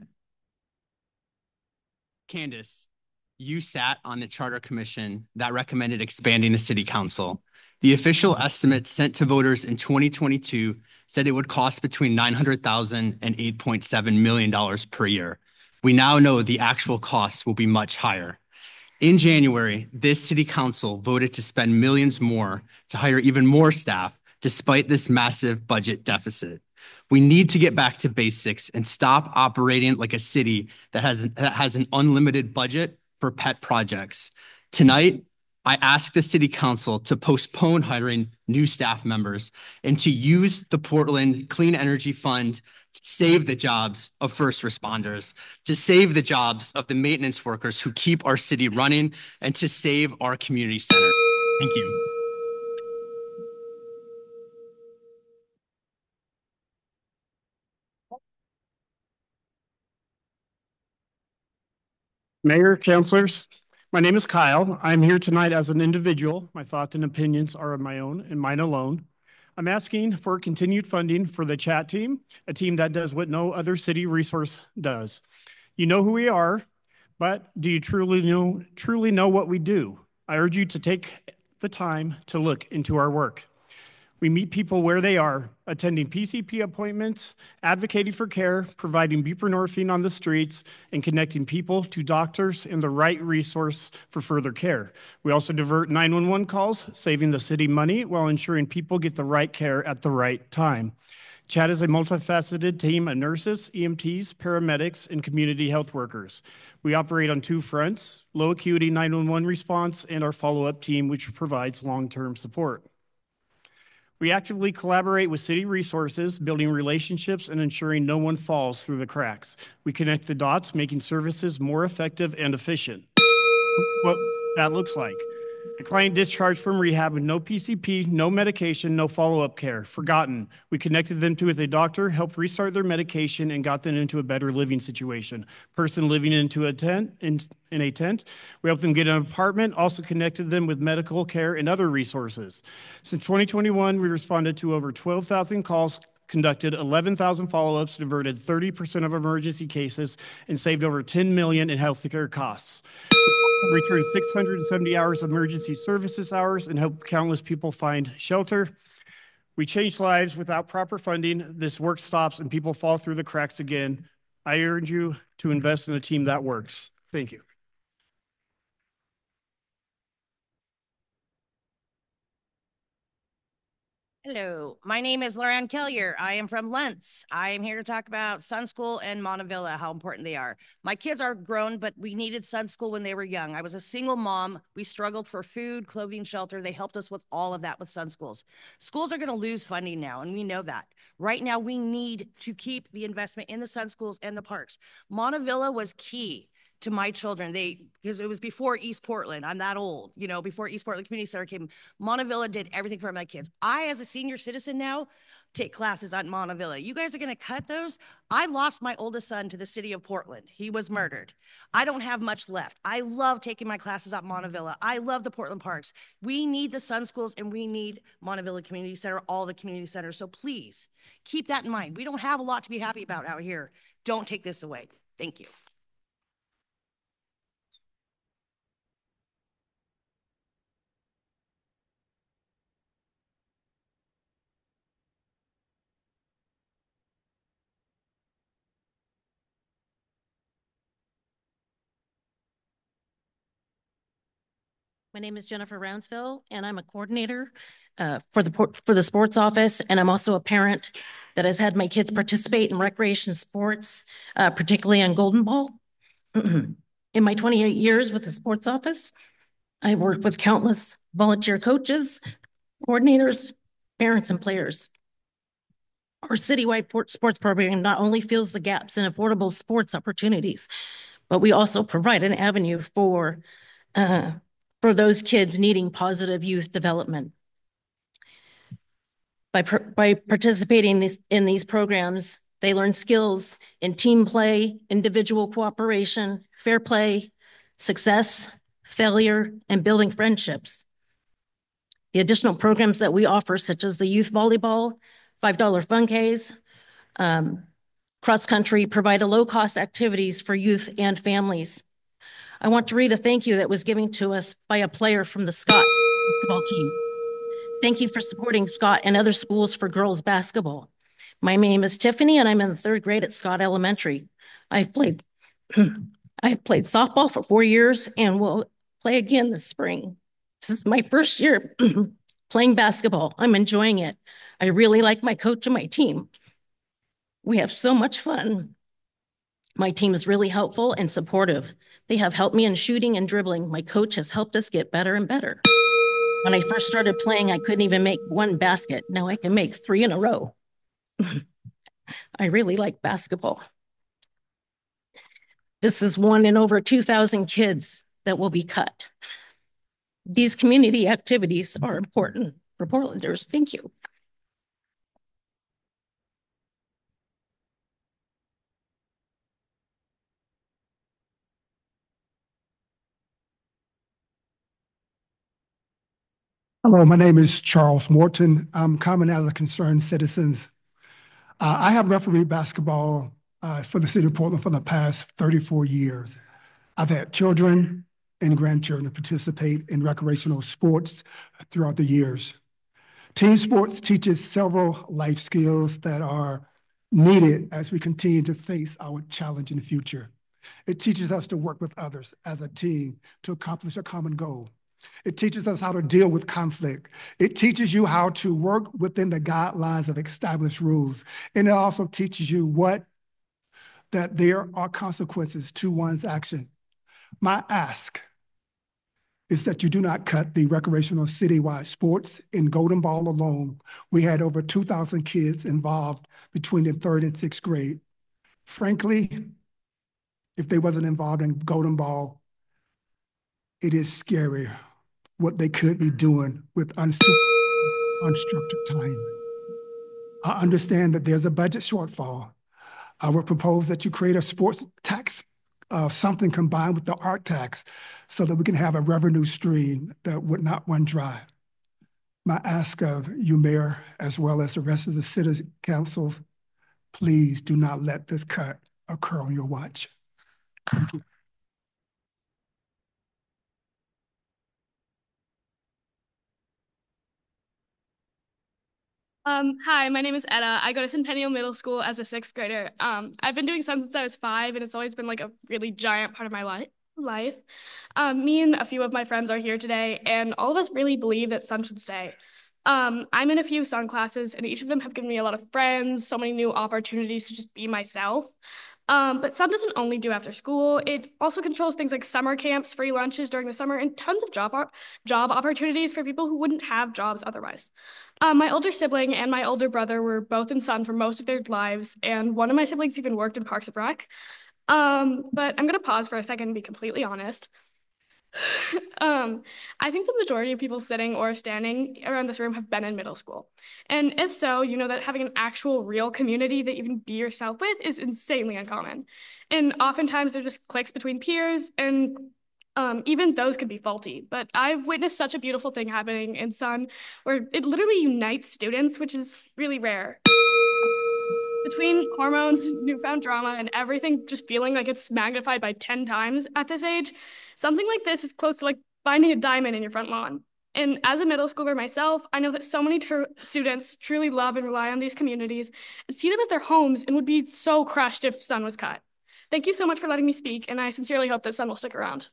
Candace, you sat on the Charter Commission that recommended expanding the City Council. The official estimate sent to voters in 2022 said it would cost between $900,000 and $8.7 million per year. We now know the actual cost will be much higher. In January, this city council voted to spend millions more to hire even more staff despite this massive budget deficit. We need to get back to basics and stop operating like a city that has an unlimited budget for pet projects. Tonight, I ask the city council to postpone hiring new staff members and to use the Portland Clean Energy Fund to save the jobs of first responders, to save the jobs of the maintenance workers who keep our city running, and to save our community center. Thank you. Mayor, councilors, my name is Kyle. I'm here tonight as an individual. My thoughts and opinions are of my own and mine alone. I'm asking for continued funding for the chat team, a team that does what no other city resource does. You know who we are, but do you truly know what we do? I urge you to take the time to look into our work. We meet people where they are, attending PCP appointments, advocating for care, providing buprenorphine on the streets, and connecting people to doctors and the right resource for further care. We also divert 911 calls, saving the city money while ensuring people get the right care at the right time. CHAT is a multifaceted team of nurses, EMTs, paramedics, and community health workers. We operate on two fronts, low acuity 911 response and our follow-up team, which provides long-term support. We actively collaborate with city resources, building relationships and ensuring no one falls through the cracks. We connect the dots, making services more effective and efficient. What that looks like. A client discharged from rehab with no PCP, no medication, no follow-up care. Forgotten. We connected them to a doctor, helped restart their medication, and got them into a better living situation. Person living into a tent, in a tent. We helped them get an apartment, also connected them with medical care and other resources. Since 2021, we responded to over 12,000 calls, conducted 11,000 follow-ups, diverted 30% of emergency cases, and saved over $10 million in healthcare costs. We returned 670 hours of emergency services hours and helped countless people find shelter. We changed lives without proper funding. This work stops and people fall through the cracks again. I urge you to invest in a team that works. Thank you. Hello, my name is Loran Kellier. I am from Lentz. I am here to talk about Sun School and Montavilla, how important they are. My kids are grown, but we needed Sun School when they were young. I was a single mom. We struggled for food, clothing, shelter. They helped us with all of that with Sun Schools. Schools are going to lose funding now, and we know that. Right now, we need to keep the investment in the Sun Schools and the parks. Montavilla was key to my children. Because it was before East Portland. I'm that old, before East Portland Community Center came. Montavilla did everything for my kids. I, as a senior citizen now, take classes at Montavilla. You guys are going to cut those? I lost my oldest son to the city of Portland. He was murdered. I don't have much left. I love taking my classes at Montavilla. I love the Portland parks. We need the Sun Schools and we need Montavilla Community Center, all the community centers. So please keep that in mind. We don't have a lot to be happy about out here. Don't take this away. Thank you. My name is Jennifer Rounsville, and I'm a coordinator for the sports office, and I'm also a parent that has had my kids participate in recreation sports, particularly on Golden Ball. In my 28 years with the sports office, I've worked with countless volunteer coaches, coordinators, parents, and players. Our citywide sports program not only fills the gaps in affordable sports opportunities, but we also provide an avenue for those kids needing positive youth development. By participating in these programs, they learn skills in team play, individual cooperation, fair play, success, failure, and building friendships. The additional programs that we offer, such as the youth volleyball, $5 funcays, cross country, provide low-cost activities for youth and families. I want to read a thank you that was given to us by a player from the Scott basketball team. Thank you for supporting Scott and other schools for girls basketball. My name is Tiffany, and I'm in the 3rd grade at Scott Elementary. I've played softball for 4 years and will play again this spring. This is my first year playing basketball. I'm enjoying it. I really like my coach and my team. We have so much fun. My team is really helpful and supportive. They have helped me in shooting and dribbling. My coach has helped us get better and better. When I first started playing, I couldn't even make one basket. Now I can make 3 in a row. I really like basketball. This is one in over 2,000 kids that will be cut. These community activities are important for Portlanders. Thank you. Hello, my name is Charles Morton. I'm coming as a concerned citizen. I have refereed basketball for the city of Portland for the past 34 years. I've had children and grandchildren participate in recreational sports throughout the years. Team sports teaches several life skills that are needed as we continue to face our challenge in the future. It teaches us to work with others as a team to accomplish a common goal. It teaches us how to deal with conflict. It teaches you how to work within the guidelines of established rules. And it also teaches you that there are consequences to one's action. My ask is that you do not cut the recreational citywide sports. In Golden Ball alone, we had over 2,000 kids involved between the 3rd and 6th grade. Frankly, if they wasn't involved in Golden Ball, it is scary what they could be doing with unstructured time. I understand that there's a budget shortfall. I would propose that you create a sports tax, something combined with the art tax, so that we can have a revenue stream that would not run dry. My ask of you, Mayor, as well as the rest of the city councils, please do not let this cut occur on your watch. Thank you. Hi, my name is Etta. I go to Centennial Middle School as a 6th grader. I've been doing Sun since I was 5, and it's always been like a really giant part of my life. Me and a few of my friends are here today, and all of us really believe that Sun should stay. I'm in a few Sun classes, and each of them have given me a lot of friends, so many new opportunities to just be myself. But Sun doesn't only do after school. It also controls things like summer camps, free lunches during the summer, and tons of job opportunities for people who wouldn't have jobs otherwise. My older sibling and my older brother were both in Sun for most of their lives, and one of my siblings even worked in Parks and Rec. But I'm gonna pause for a second and be completely honest. I think the majority of people sitting or standing around this room have been in middle school. And if so, you know that having an actual real community that you can be yourself with is insanely uncommon. And oftentimes they're just cliques between peers, and even those could be faulty. But I've witnessed such a beautiful thing happening in Sun where it literally unites students, which is really rare. Between hormones, newfound drama, and everything just feeling like it's magnified by 10 times at this age, something like this is close to like finding a diamond in your front lawn. And as a middle schooler myself, I know that so many students truly love and rely on these communities and see them as their homes and would be so crushed if Sun was cut. Thank you so much for letting me speak, and I sincerely hope that Sun will stick around.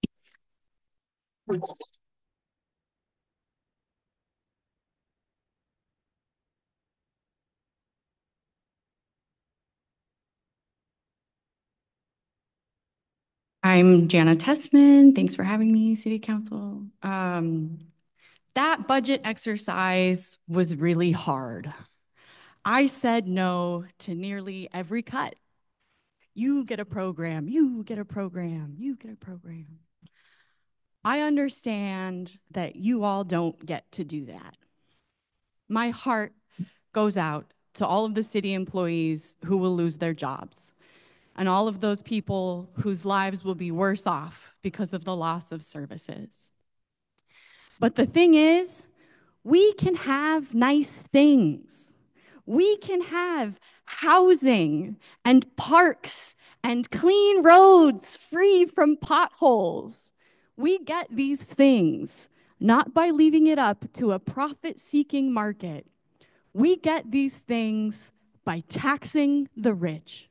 I'm Jana Tessman. Thanks for having me, City Council. That budget exercise was really hard. I said no to nearly every cut. You get a program, you get a program, you get a program. I understand that you all don't get to do that. My heart goes out to all of the city employees who will lose their jobs, and all of those people whose lives will be worse off because of the loss of services. But the thing is, we can have nice things. We can have housing and parks and clean roads free from potholes. We get these things not by leaving it up to a profit-seeking market. We get these things by taxing the rich.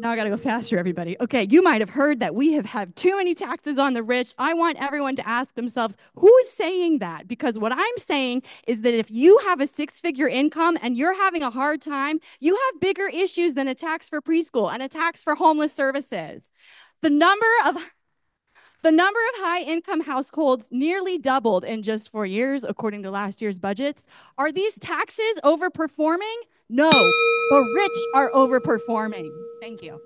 Now I got to go faster, everybody. Okay, you might have heard that we have had too many taxes on the rich. I want everyone to ask themselves, who's saying that? Because what I'm saying is that if you have a six-figure income and you're having a hard time, you have bigger issues than a tax for preschool and a tax for homeless services. The number of high-income households nearly doubled in just 4 years, according to last year's budgets. Are these taxes overperforming? No, the rich are overperforming. Thank you.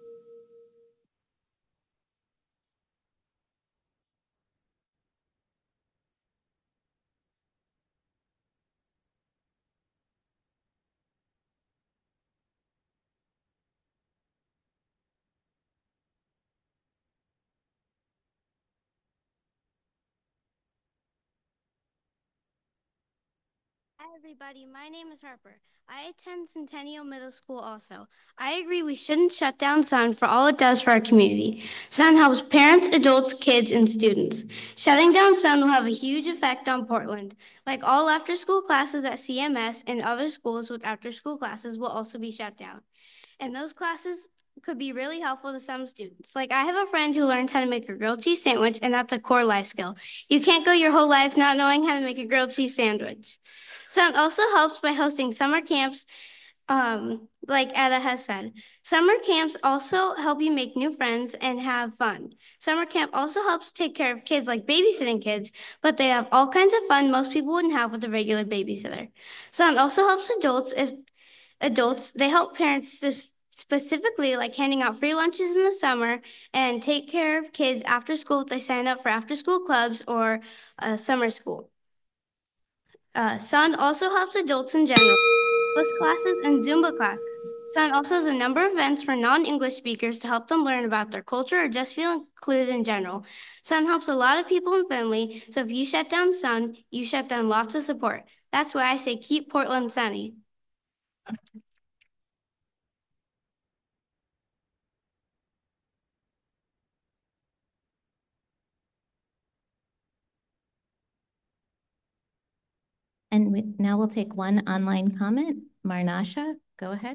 Hi, everybody. My name is Harper. I attend Centennial Middle School also. I agree we shouldn't shut down Sun for all it does for our community. Sun helps parents, adults, kids, and students. Shutting down Sun will have a huge effect on Portland. Like all after-school classes at CMS and other schools with after-school classes will also be shut down. And those classes could be really helpful to some students. Like I have a friend who learned how to make a grilled cheese sandwich, and that's a core life skill. You can't go your whole life not knowing how to make a grilled cheese sandwich. Sun also helps by hosting summer camps, like Etta has said. Summer camps also help you make new friends and have fun. Summer camp also helps take care of kids like babysitting kids, but they have all kinds of fun most people wouldn't have with a regular babysitter. Sun also helps adults, they help parents specifically like handing out free lunches in the summer and take care of kids after school if they sign up for after school clubs or summer school. Sun also helps adults in general, English classes and Zumba classes. Sun also has a number of events for non-English speakers to help them learn about their culture or just feel included in general. Sun helps a lot of people in Findlay, so if you shut down Sun, you shut down lots of support. That's why I say keep Portland sunny. And now we'll take one online comment. Marnasha, go ahead.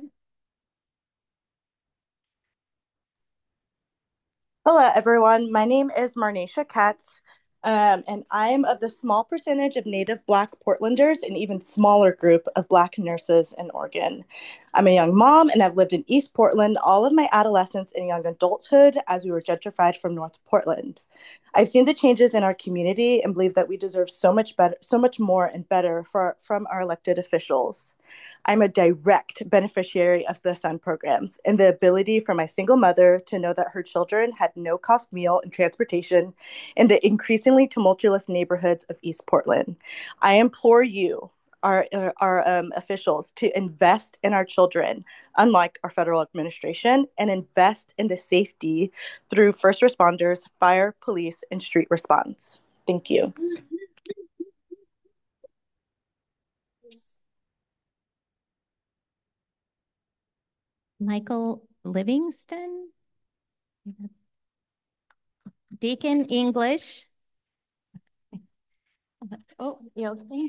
Hello, everyone. My name is Marnasha Katz, and I'm of the small percentage of Native Black Portlanders and even smaller group of Black nurses in Oregon. I'm a young mom, and I've lived in East Portland all of my adolescence and young adulthood as we were gentrified from North Portland. I've seen the changes in our community and believe that we deserve so much better, so much more and better from our elected officials. I'm a direct beneficiary of the SUN programs and the ability for my single mother to know that her children had no cost meal and transportation in the increasingly tumultuous neighborhoods of East Portland. I implore you, our officials, to invest in our children, unlike our federal administration, and invest in the safety through first responders, fire, police, and street response. Thank you. Michael Livingston. Deacon English. Oh, you okay?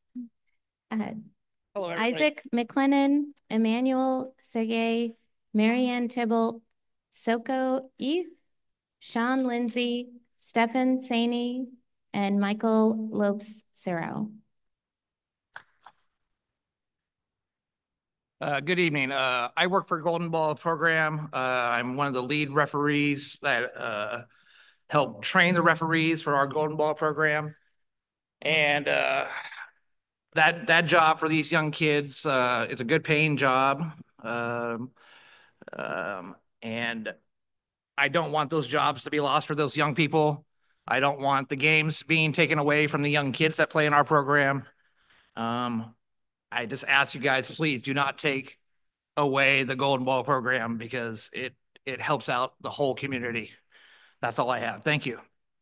Hello, Isaac McLennan, Emmanuel Segay, Marianne Tybalt, Soko Eth, Sean Lindsay, Stefan Saney, and Michael Lopes-Serrao. Good evening. I work for Golden Ball program. I'm one of the lead referees that help train the referees for our Golden Ball program. And that job for these young kids, it's a good paying job. And I don't want those jobs to be lost for those young people. I don't want the games being taken away from the young kids that play in our program. I just ask you guys, please do not take away the Golden Ball program because it helps out the whole community. That's all I have. Thank you.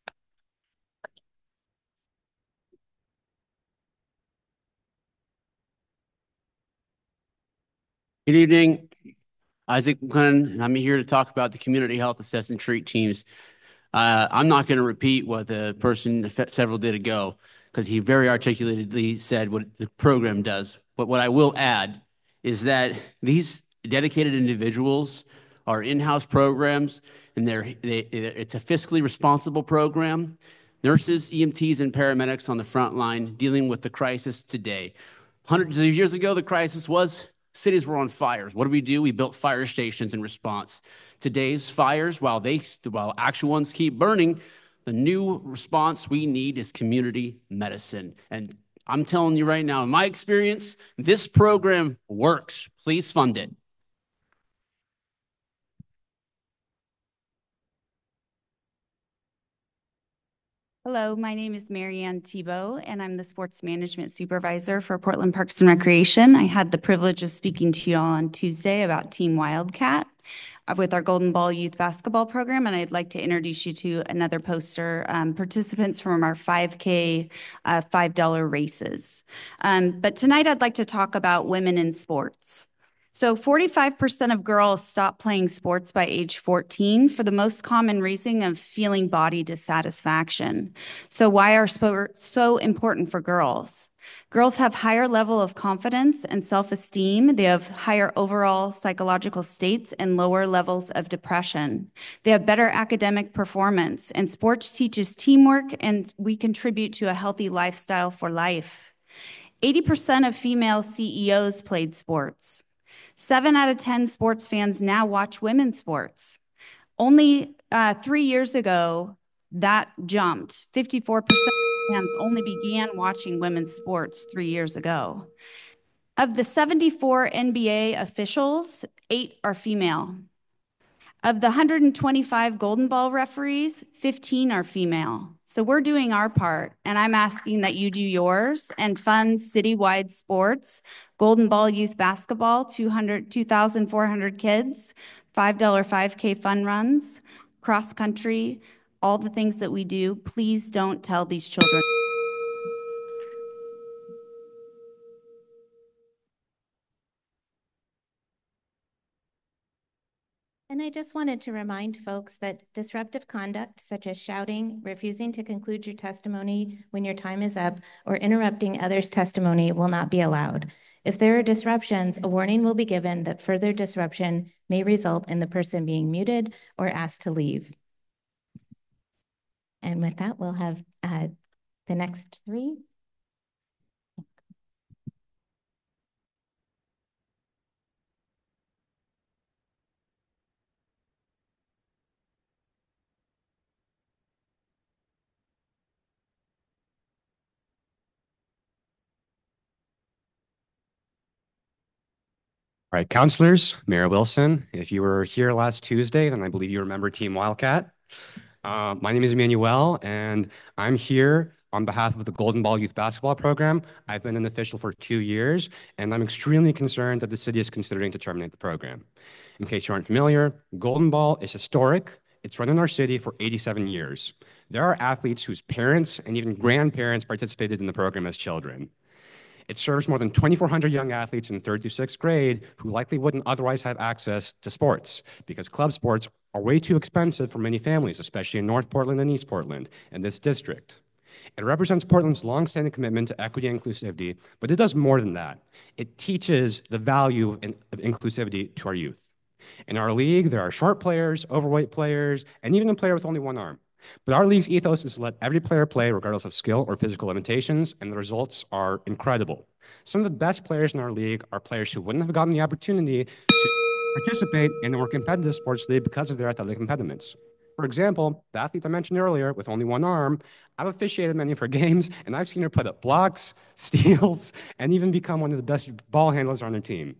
Good evening, Isaac McLennan, and I'm here to talk about the community health assess and treat teams. I'm not going to repeat what the person several did ago because he very articulatedly said what the program does. But what I will add is that these dedicated individuals our in-house programs, and it's a fiscally responsible program. Nurses, EMTs, and paramedics on the front line dealing with the crisis today. Hundreds of years ago, the crisis was cities were on fires. What do? We built fire stations in response. Today's fires, while actual ones keep burning, the new response we need is community medicine. And I'm telling you right now, in my experience, this program works. Please fund it. Hello, my name is Marianne Thibault, and I'm the Sports Management Supervisor for Portland Parks and Recreation. I had the privilege of speaking to you all on Tuesday about Team Wildcat with our Golden Ball Youth Basketball Program, and I'd like to introduce you to another poster, participants from our 5K $5 races. But tonight I'd like to talk about women in sports. So 45% of girls stop playing sports by age 14 for the most common reason of feeling body dissatisfaction. So why are sports so important for girls? Girls have higher level of confidence and self-esteem. They have higher overall psychological states and lower levels of depression. They have better academic performance, and sports teaches teamwork, and we contribute to a healthy lifestyle for life. 80% of female CEOs played sports. 7 out of 10 sports fans now watch women's sports. Only 3 years ago, that jumped. 54% of fans only began watching women's sports 3 years ago. Of the 74 NBA officials, 8 are female. Of the 125 Golden Ball referees, 15 are female. So we're doing our part, and I'm asking that you do yours and fund citywide sports, Golden Ball Youth Basketball, 2,400 kids, $5 5K fun runs, cross country, all the things that we do. Please don't tell these children. And I just wanted to remind folks that disruptive conduct, such as shouting, refusing to conclude your testimony when your time is up, or interrupting others' testimony will not be allowed. If there are disruptions, a warning will be given that further disruption may result in the person being muted or asked to leave. And with that, we'll have the next 3. All right, counselors, Mayor Wilson, if you were here last Tuesday, then I believe you remember Team Wildcat. My name is Emmanuel, and I'm here on behalf of the Golden Ball Youth Basketball Program. I've been an official for 2 years, and I'm extremely concerned that the city is considering to terminate the program. In case you aren't familiar, Golden Ball is historic. It's run in our city for 87 years. There are athletes whose parents and even grandparents participated in the program as children. It serves more than 2,400 young athletes in 3rd through 6th grade who likely wouldn't otherwise have access to sports because club sports are way too expensive for many families, especially in North Portland and East Portland and this district. It represents Portland's longstanding commitment to equity and inclusivity, but it does more than that. It teaches the value of inclusivity to our youth. In our league, there are short players, overweight players, and even a player with only one arm. But our league's ethos is to let every player play regardless of skill or physical limitations, and the results are incredible. Some of the best players in our league are players who wouldn't have gotten the opportunity to participate in a more competitive sports league because of their athletic impediments. For example, the athlete I mentioned earlier with only one arm, I've officiated many of her games, and I've seen her put up blocks, steals, and even become one of the best ball handlers on her team.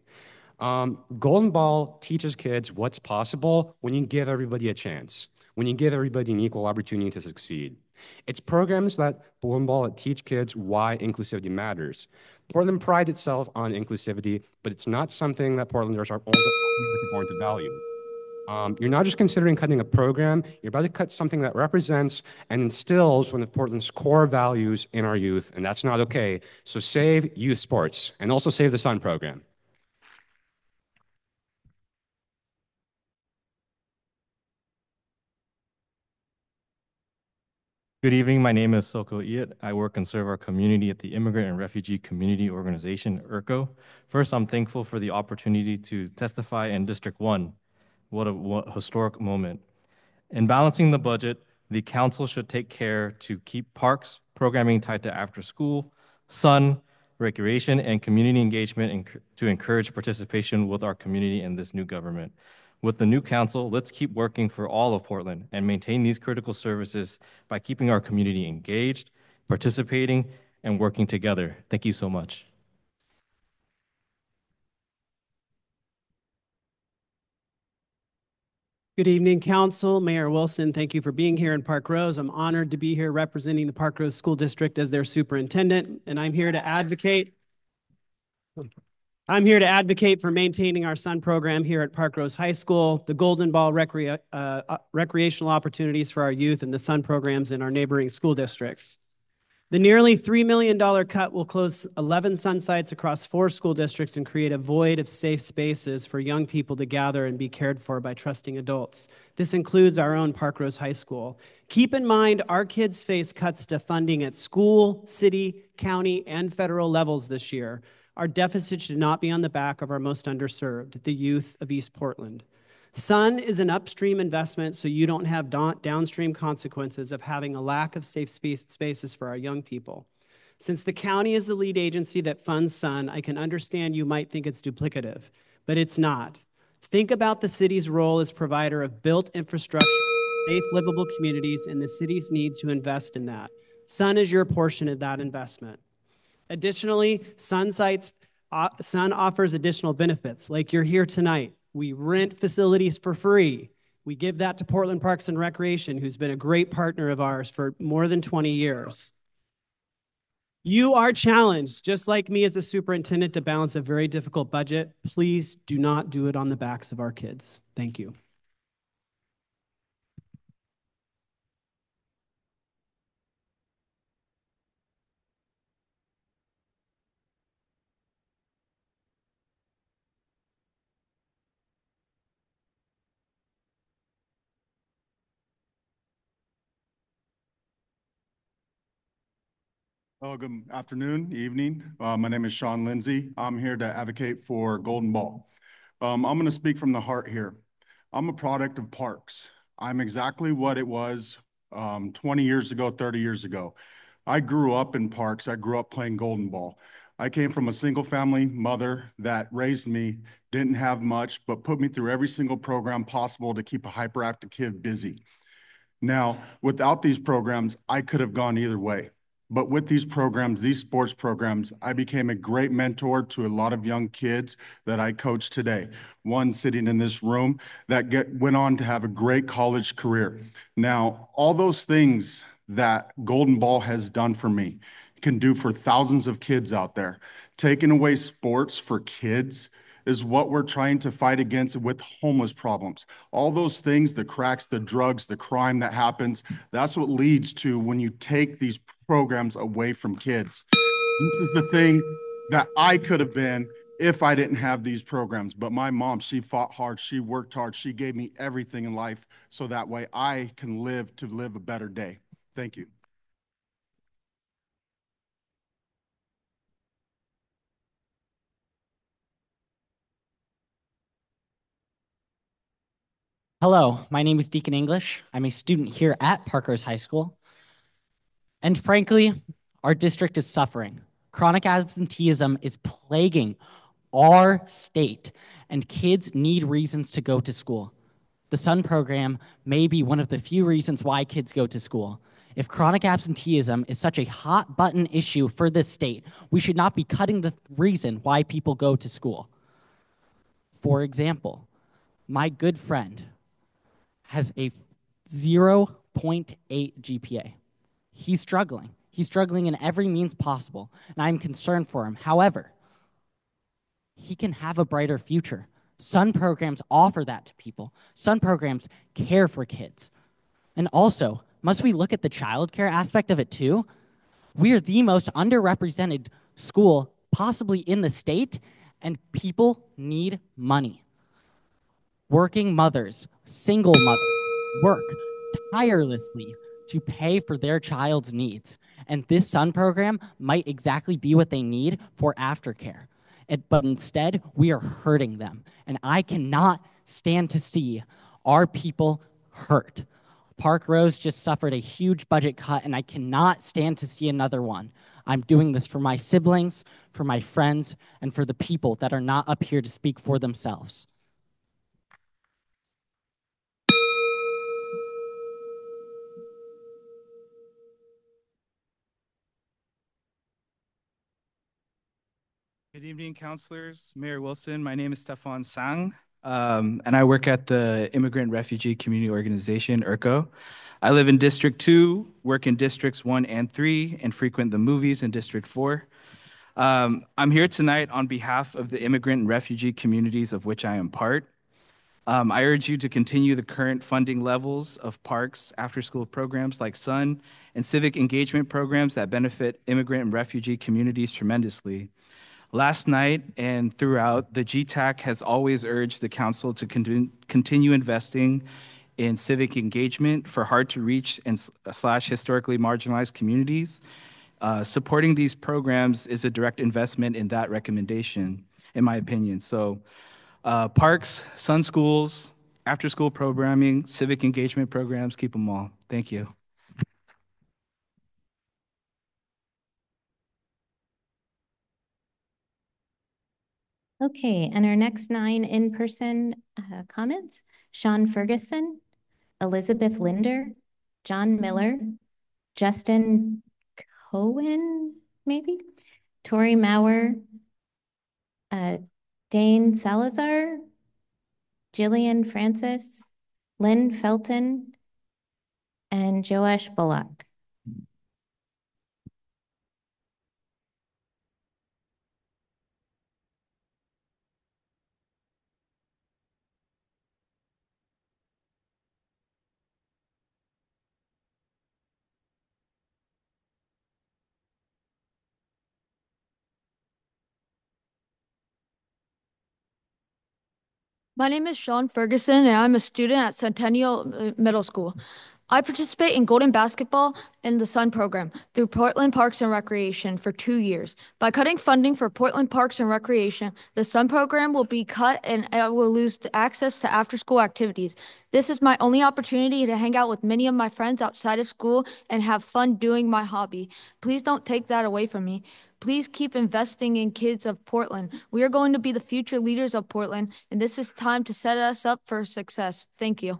Golden Ball teaches kids what's possible when you give everybody a chance, when you give everybody an equal opportunity to succeed. It's programs that Golden Ball that teach kids why inclusivity matters. Portland prides itself on inclusivity, but it's not something that Portlanders are born to value. You're not just considering cutting a program, you're about to cut something that represents and instills one of Portland's core values in our youth, and that's not okay. So save youth sports, and also save the SUN program. Good evening. My name is Soko Iat. I work and serve our community at the Immigrant and Refugee Community Organization, IRCO. First, I'm thankful for the opportunity to testify in District 1. What a historic moment. In balancing the budget, the council should take care to keep parks programming tied to after school, sun, recreation, and community engagement to encourage participation with our community in this new government. With the new council, let's keep working for all of Portland and maintain these critical services by keeping our community engaged, participating, and working together. Thank you so much. Good evening, Council. Mayor Wilson, thank you for being here in Park Rose. I'm honored to be here representing the Park Rose School District as their superintendent, and I'm here to advocate for maintaining our SUN program here at Park Rose High School, the Golden Ball recreational opportunities for our youth, and the SUN programs in our neighboring school districts. The nearly $3 million cut will close 11 SUN sites across 4 school districts and create a void of safe spaces for young people to gather and be cared for by trusting adults. This includes our own Park Rose High School. Keep in mind, our kids face cuts to funding at school, city, county, and federal levels this year. Our deficit should not be on the back of our most underserved, the youth of East Portland. SUN is an upstream investment so you don't have downstream consequences of having a lack of safe spaces for our young people. Since the county is the lead agency that funds SUN, I can understand you might think it's duplicative, but it's not. Think about the city's role as provider of built infrastructure, safe, livable communities, and the city's need to invest in that. SUN is your portion of that investment. Additionally, SUN offers additional benefits, like you're here tonight. We rent facilities for free. We give that to Portland Parks and Recreation, who's been a great partner of ours for more than 20 years. You are challenged, just like me as a superintendent, to balance a very difficult budget. Please do not do it on the backs of our kids. Thank you. Oh, good afternoon, evening. My name is Sean Lindsay. I'm here to advocate for Golden Ball. I'm going to speak from the heart here. I'm a product of parks. I'm exactly what it was 20 years ago, 30 years ago. I grew up in parks. I grew up playing Golden Ball. I came from a single family mother that raised me, didn't have much, but put me through every single program possible to keep a hyperactive kid busy. Now, without these programs, I could have gone either way. But with these programs, these sports programs, I became a great mentor to a lot of young kids that I coach today. One sitting in this room that went on to have a great college career. Now, all those things that Golden Ball has done for me can do for thousands of kids out there. Taking away sports for kids is what we're trying to fight against with homeless problems. All those things, the cracks, the drugs, the crime that happens, that's what leads to when you take these programs away from kids. This is the thing that I could have been if I didn't have these programs. But my mom, she fought hard, she worked hard, she gave me everything in life so that way I can live a better day. Thank you. Hello, my name is Deacon English. I'm a student here at Park Rose High School. And frankly, our district is suffering. Chronic absenteeism is plaguing our state, and kids need reasons to go to school. The SUN program may be one of the few reasons why kids go to school. If chronic absenteeism is such a hot button issue for this state, we should not be cutting the reason why people go to school. For example, my good friend has a 0.8 GPA. He's struggling. He's struggling in every means possible, and I'm concerned for him. However, he can have a brighter future. SUN programs offer that to people. SUN programs care for kids. And also, must we look at the childcare aspect of it too? We are the most underrepresented school possibly in the state, and people need money. Working mothers, single mothers, work tirelessly to pay for their child's needs. And this SUN program might exactly be what they need for aftercare. But instead, we are hurting them. And I cannot stand to see our people hurt. Park Rose just suffered a huge budget cut, and I cannot stand to see another one. I'm doing this for my siblings, for my friends, and for the people that are not up here to speak for themselves. Good evening, counselors. Mayor Wilson, my name is Stefan Sang, and I work at the Immigrant Refugee Community Organization, IRCO. I live in District 2, work in Districts 1 and 3, and frequent the movies in District 4. I'm here tonight on behalf of the immigrant and refugee communities of which I am part. I urge you to continue the current funding levels of parks, after-school programs like SUN, and civic engagement programs that benefit immigrant and refugee communities tremendously. Last night and throughout, the GTAC has always urged the council to continue investing in civic engagement for hard-to-reach and / historically marginalized communities. Supporting these programs is a direct investment in that recommendation, in my opinion. So parks, SUN schools, after-school programming, civic engagement programs, keep them all. Thank you. Okay, and our next 9 in-person comments, Sean Ferguson, Elizabeth Linder, John Miller, Justin Cohen, maybe, Tori Maurer, Dane Salazar, Jillian Francis, Lynn Felton, and Joash Bullock. My name is Sean Ferguson, and I'm a student at Centennial Middle School. I participate in Golden Basketball in the SUN program through Portland Parks and Recreation for 2 years. By cutting funding for Portland Parks and Recreation, the SUN program will be cut and I will lose access to after-school activities. This is my only opportunity to hang out with many of my friends outside of school and have fun doing my hobby. Please don't take that away from me. Please keep investing in kids of Portland. We are going to be the future leaders of Portland, and this is time to set us up for success. Thank you.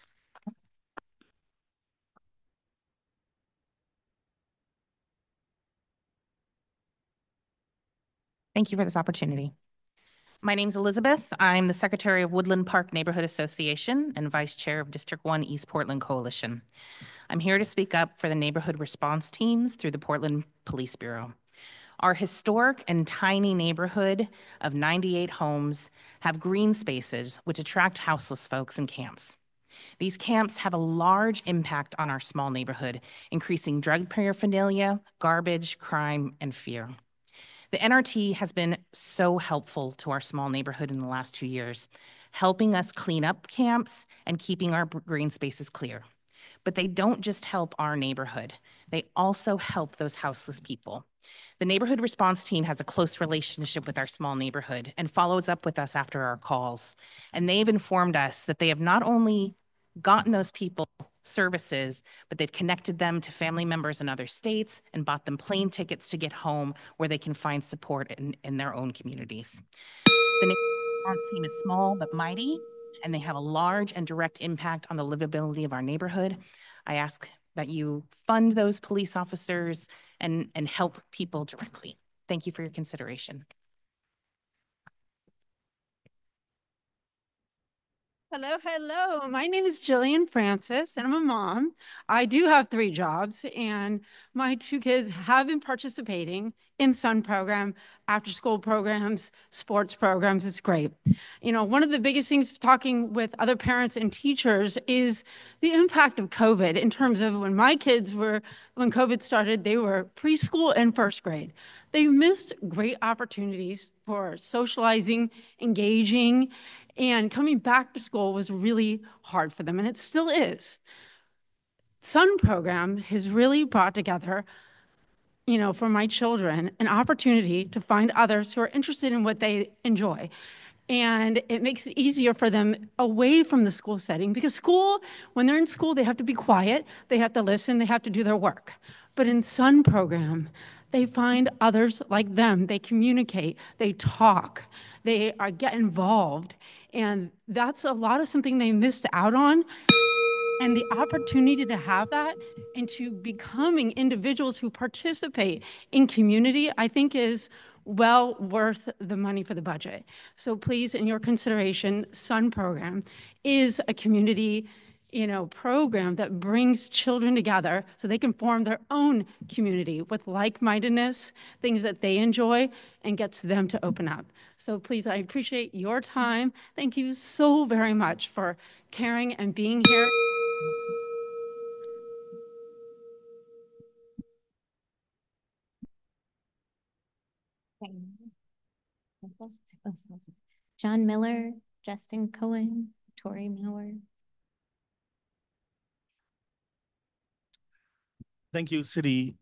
Thank you for this opportunity. My name's Elizabeth. I'm the Secretary of Woodland Park Neighborhood Association and Vice Chair of District 1 East Portland Coalition. I'm here to speak up for the neighborhood response teams through the Portland Police Bureau. Our historic and tiny neighborhood of 98 homes have green spaces which attract houseless folks and camps. These camps have a large impact on our small neighborhood, increasing drug paraphernalia, garbage, crime, and fear. The NRT has been so helpful to our small neighborhood in the last 2 years, helping us clean up camps and keeping our green spaces clear. But they don't just help our neighborhood, they also help those houseless people. The neighborhood response team has a close relationship with our small neighborhood and follows up with us after our calls. And they've informed us that they have not only gotten those people services, but they've connected them to family members in other states and bought them plane tickets to get home where they can find support in their own communities. The neighborhood response team is small but mighty, and they have a large and direct impact on the livability of our neighborhood. I ask that you fund those police officers and help people directly. Thank you for your consideration. Hello, hello. My name is Jillian Francis, and I'm a mom. I do have 3 jobs, and my 2 kids have been participating in SUN program, after-school programs, sports programs. It's great. You know, one of the biggest things talking with other parents and teachers is the impact of COVID in terms of when COVID started, they were preschool and first grade. They missed great opportunities for socializing, engaging, and coming back to school was really hard for them, and it still is. SUN program has really brought together, you know, for my children, an opportunity to find others who are interested in what they enjoy. And it makes it easier for them away from the school setting, because school, when they're in school, they have to be quiet, they have to listen, they have to do their work. But in Sun program, they find others like them, they communicate, they talk, they get involved. And that's a lot of something they missed out on. And the opportunity to have that into becoming individuals who participate in community, I think is well worth the money for the budget. So please, in your consideration, Sun program is a community program that brings children together so they can form their own community with like-mindedness, things that they enjoy, and gets them to open up. So please, I appreciate your time. Thank you so very much for caring and being here. John Miller, Justin Cohen, Tori Mauer. Thank you, City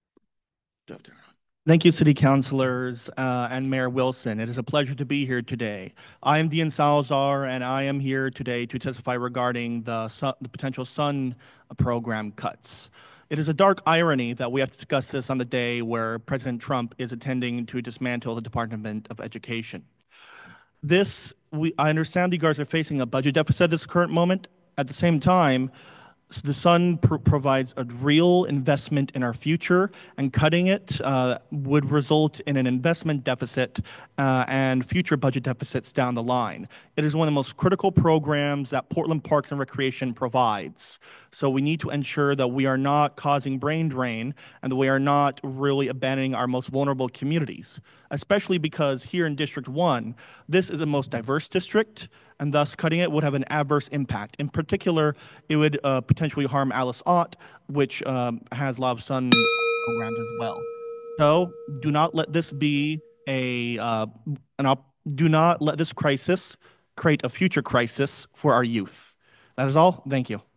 Councilors and Mayor Wilson. It is a pleasure to be here today. I am Dean Salazar, and I am here today to testify regarding the potential Sun program cuts. It is a dark irony that we have to discuss this on the day where President Trump is attending to dismantle the Department of Education. I understand you guys are facing a budget deficit at this current moment. At the same time, the Sun provides a real investment in our future, and cutting it would result in an investment deficit and future budget deficits down the line. It is one of the most critical programs that Portland Parks and Recreation provides. So we need to ensure that we are not causing brain drain and that we are not really abandoning our most vulnerable communities, especially because here in District 1, this is the most diverse district, and thus cutting it would have an adverse impact. In particular, it would potentially harm Alice Ott, which has a lot of Sun programs as well. So do not let this be do not let this crisis create a future crisis for our youth. That is all. Thank you.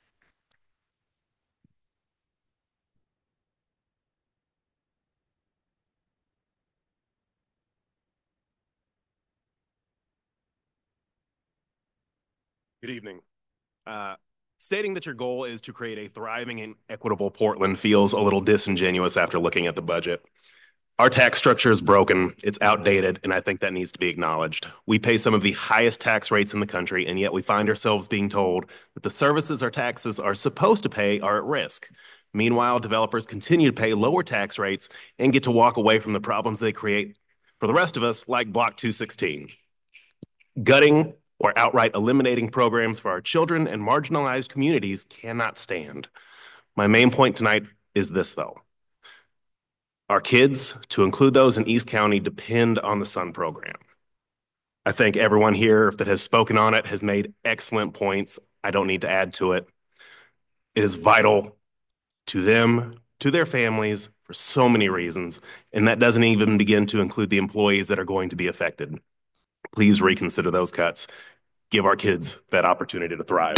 Good evening. Stating that your goal is to create a thriving and equitable Portland feels a little disingenuous after looking at the budget. Our tax structure is broken, it's outdated, and I think that needs to be acknowledged. We pay some of the highest tax rates in the country, and yet we find ourselves being told that the services our taxes are supposed to pay are at risk. Meanwhile, developers continue to pay lower tax rates and get to walk away from the problems they create for the rest of us, like Block 216. Gutting or outright eliminating programs for our children and marginalized communities cannot stand. My main point tonight is this, though. Our kids, to include those in East County, depend on the Sun program. I think everyone here that has spoken on it has made excellent points. I don't need to add to it. It is vital to them, to their families, for so many reasons, and that doesn't even begin to include the employees that are going to be affected. Please reconsider those cuts. Give our kids that opportunity to thrive.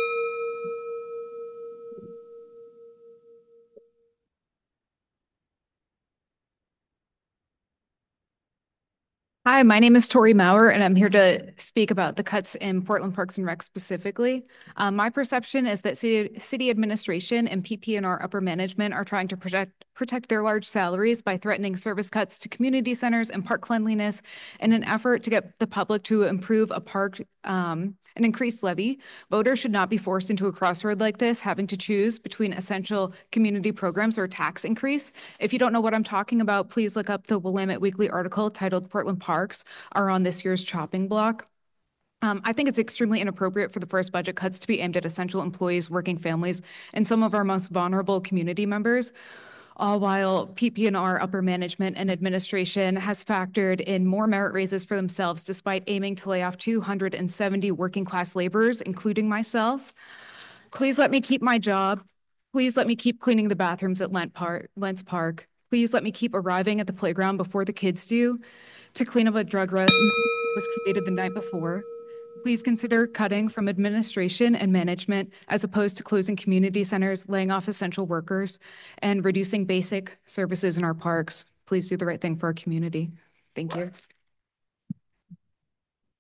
Hi, my name is Tori Mauer, and I'm here to speak about the cuts in Portland Parks and Rec specifically. My perception is that city administration and PP&R upper management are trying to protect their large salaries by threatening service cuts to community centers and park cleanliness in an effort to get the public to improve a park an increased levy. Voters should not be forced into a crossroad like this, having to choose between essential community programs or a tax increase. If you don't know what I'm talking about, please look up the Willamette Weekly article titled Portland Parks Are on This Year's Chopping Block. I think it's extremely inappropriate for the first budget cuts to be aimed at essential employees, working families, and some of our most vulnerable community members. All while PP&R upper management and administration has factored in more merit raises for themselves despite aiming to lay off 270 working class laborers, including myself. Please let me keep my job. Please let me keep cleaning the bathrooms at Lentz Park. Please let me keep arriving at the playground before the kids do to clean up a drug run that was created the night before. Please consider cutting from administration and management as opposed to closing community centers, laying off essential workers, and reducing basic services in our parks. Please do the right thing for our community. Thank you.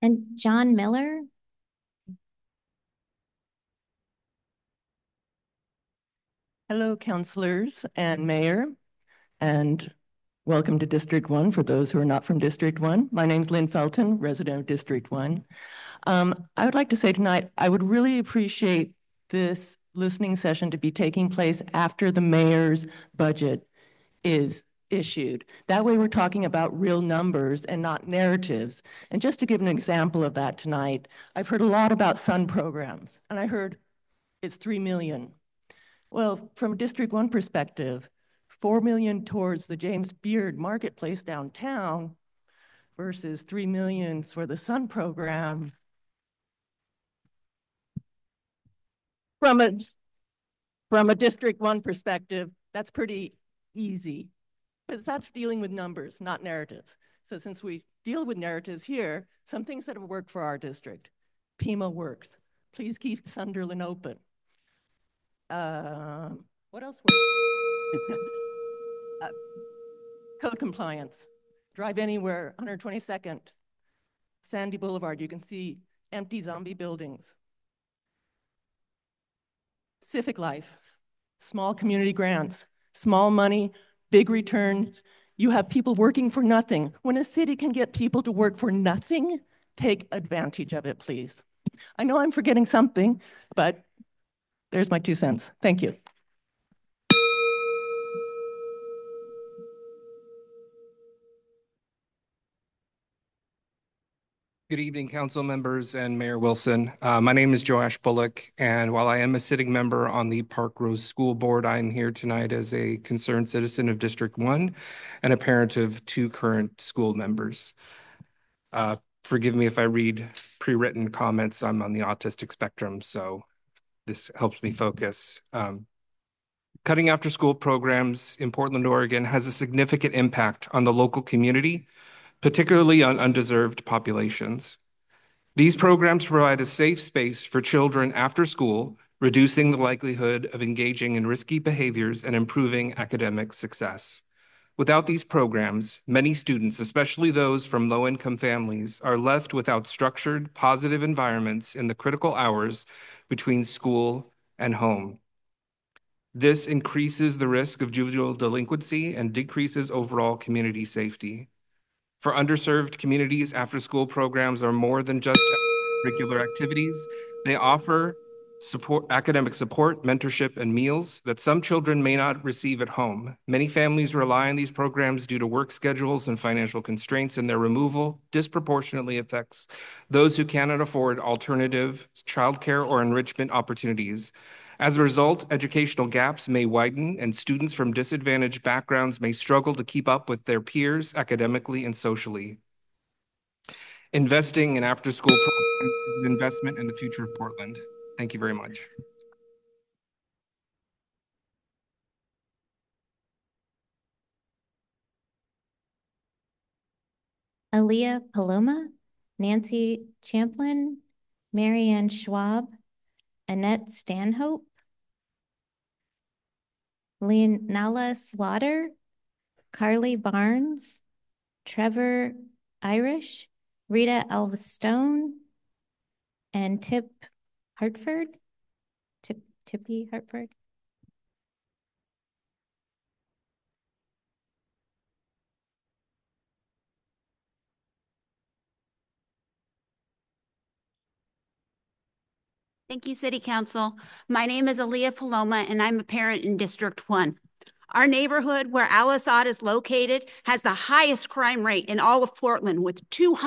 And John Miller. Hello, councilors and mayor, and welcome to District 1 for those who are not from District 1. My name is Lynn Felton, resident of District 1. I would like to say tonight, I would really appreciate this listening session to be taking place after the mayor's budget is issued. That way we're talking about real numbers and not narratives. And just to give an example of that tonight, I've heard a lot about SUN programs, and I heard it's 3 million. Well, from District 1 perspective, 4 million towards the James Beard Marketplace downtown versus 3 million for the SUN program. From a District 1 perspective, that's pretty easy. But that's dealing with numbers, not narratives. So since we deal with narratives here, some things that have worked for our district. Pima works. Please keep Sunderland open. What else works? Code compliance. Drive anywhere, 122nd. Sandy Boulevard, you can see empty zombie buildings. Civic life, small community grants, small money, big returns. You have people working for nothing. When a city can get people to work for nothing, take advantage of it, please. I know I'm forgetting something, but there's my 2 cents. Thank you. Good evening, council members and Mayor Wilson. My name is Joash Bullock, and while I am a sitting member on the Parkrose School Board, I'm here tonight as a concerned citizen of District 1 and a parent of 2 current school members. Forgive me if I read pre-written comments. I'm on the autistic spectrum, so this helps me focus. Cutting after-school programs in Portland, Oregon has a significant impact on the local community, particularly on undeserved populations. These programs provide a safe space for children after school, reducing the likelihood of engaging in risky behaviors and improving academic success. Without these programs, many students, especially those from low-income families, are left without structured, positive environments in the critical hours between school and home. This increases the risk of juvenile delinquency and decreases overall community safety. For underserved communities, after-school programs are more than just curricular activities. They offer academic support, mentorship, and meals that some children may not receive at home. Many families rely on these programs due to work schedules and financial constraints, and their removal disproportionately affects those who cannot afford alternative childcare or enrichment opportunities. As a result, educational gaps may widen, and students from disadvantaged backgrounds may struggle to keep up with their peers academically and socially. Investing in after-school programs is an investment in the future of Portland. Thank you very much. Aaliyah Paloma, Nancy Champlin, Marianne Schwab, Annette Stanhope, Leonella Slaughter, Carly Barnes, Trevor Irish, Rita Elvestone, and Tippy Hartford. Thank you, City Council. My name is Aaliyah Paloma, and I'm a parent in District 1. Our neighborhood where Al Asad is located has the highest crime rate in all of Portland, with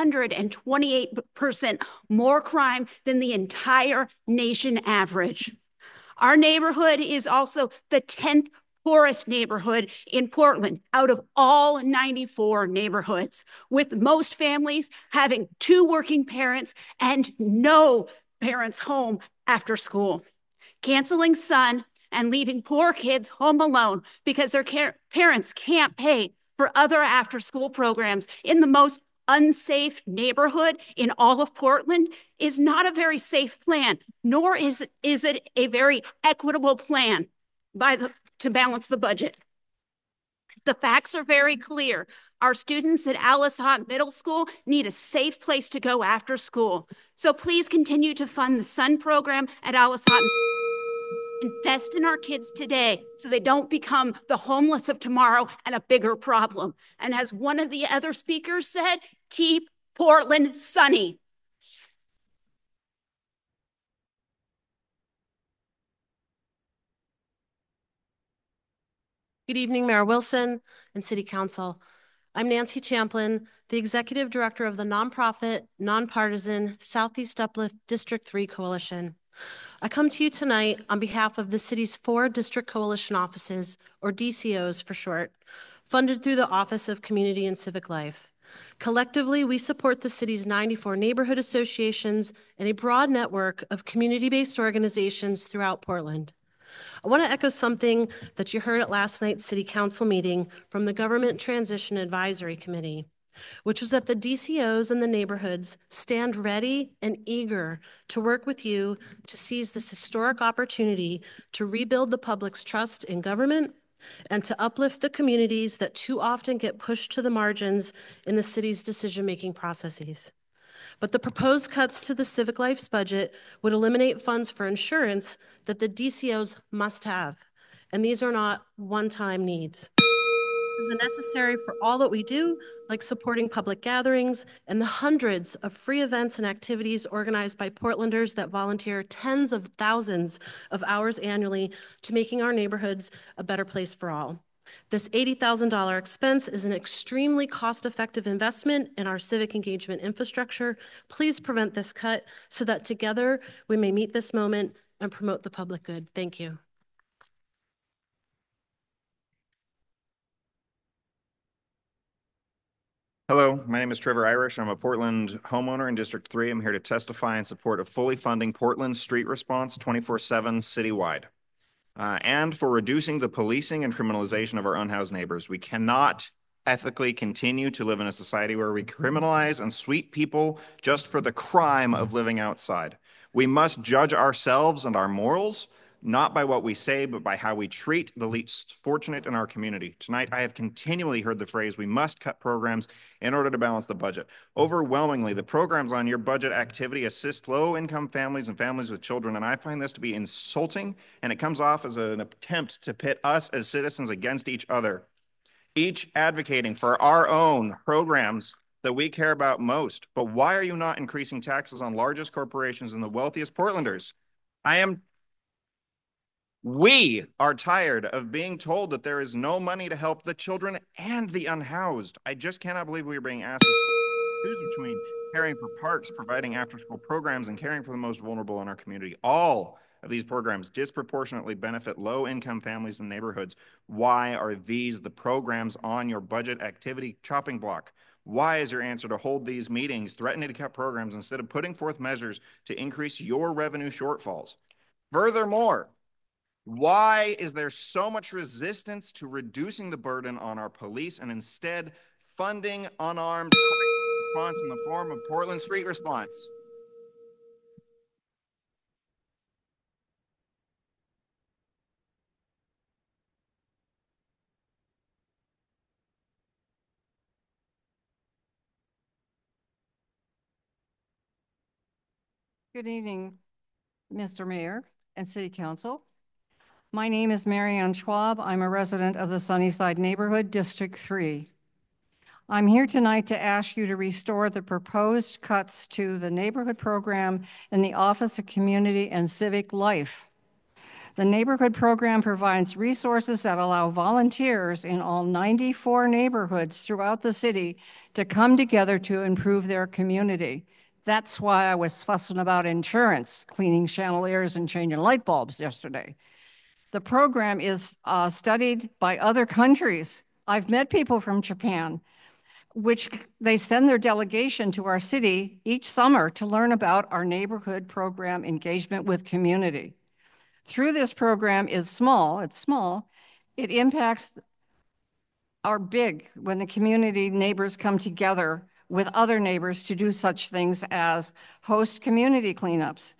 228% more crime than the entire nation average. Our neighborhood is also the 10th poorest neighborhood in Portland out of all 94 neighborhoods, with most families having 2 working parents and no parents home after school. Canceling SUN and leaving poor kids home alone because their parents can't pay for other after-school programs in the most unsafe neighborhood in all of Portland is not a very safe plan, nor is it a very equitable plan to balance the budget. The facts are very clear. Our students at Alice Hott Middle School need a safe place to go after school. So please continue to fund the SUN program at Alice Hott. Invest in our kids today so they don't become the homeless of tomorrow and a bigger problem. And as one of the other speakers said, keep Portland sunny. Good evening, Mayor Wilson and City Council. I'm Nancy Champlin, the Executive Director of the nonprofit, nonpartisan Southeast Uplift District 3 Coalition. I come to you tonight on behalf of the city's 4 District Coalition offices, or DCOs for short, funded through the Office of Community and Civic Life. Collectively, we support the city's 94 neighborhood associations and a broad network of community-based organizations throughout Portland. I want to echo something that you heard at last night's City Council meeting from the Government Transition Advisory Committee, which was that the DCOs and the neighborhoods stand ready and eager to work with you to seize this historic opportunity to rebuild the public's trust in government and to uplift the communities that too often get pushed to the margins in the city's decision-making processes. But the proposed cuts to the Civic Life's budget would eliminate funds for insurance that the DCOs must have, and these are not one-time needs. This is necessary for all that we do, like supporting public gatherings and the hundreds of free events and activities organized by Portlanders that volunteer tens of thousands of hours annually to making our neighborhoods a better place for all. This $80,000 expense is an extremely cost-effective investment in our civic engagement infrastructure. Please prevent this cut so that together we may meet this moment and promote the public good. Thank you. Hello, my name is Trevor Irish. I'm a Portland homeowner in District 3. I'm here to testify in support of fully funding Portland's street response 24/7 citywide. And for reducing the policing and criminalization of our unhoused neighbors. We cannot ethically continue to live in a society where we criminalize and sweep people just for the crime of living outside. We must judge ourselves and our morals, not by what we say, but by how we treat the least fortunate in our community. Tonight, I have continually heard the phrase, we must cut programs in order to balance the budget. Overwhelmingly, the programs on your budget activity assist low-income families and families with children, and I find this to be insulting, and it comes off as an attempt to pit us as citizens against each other, each advocating for our own programs that we care about most. But why are you not increasing taxes on largest corporations and the wealthiest Portlanders? We are tired of being told that there is no money to help the children and the unhoused. I just cannot believe we are being asked to choose between caring for parks, providing after-school programs, and caring for the most vulnerable in our community. All of these programs disproportionately benefit low-income families and neighborhoods. Why are these the programs on your budget activity chopping block? Why is your answer to hold these meetings, threatening to cut programs instead of putting forth measures to increase your revenue shortfalls? Furthermore, why is there so much resistance to reducing the burden on our police and instead funding unarmed response in the form of Portland Street Response? Good evening, Mr. Mayor and City Council. My name is Marianne Schwab. I'm a resident of the Sunnyside neighborhood, District 3. I'm here tonight to ask you to restore the proposed cuts to the neighborhood program in the Office of Community and Civic Life. The neighborhood program provides resources that allow volunteers in all 94 neighborhoods throughout the city to come together to improve their community. That's why I was fussing about insurance, cleaning chandeliers and changing light bulbs yesterday. The program is studied by other countries. I've met people from Japan, which they send their delegation to our city each summer to learn about our neighborhood program engagement with community. Through this program it's small, it impacts are big when the community neighbors come together with other neighbors to do such things as host community cleanups,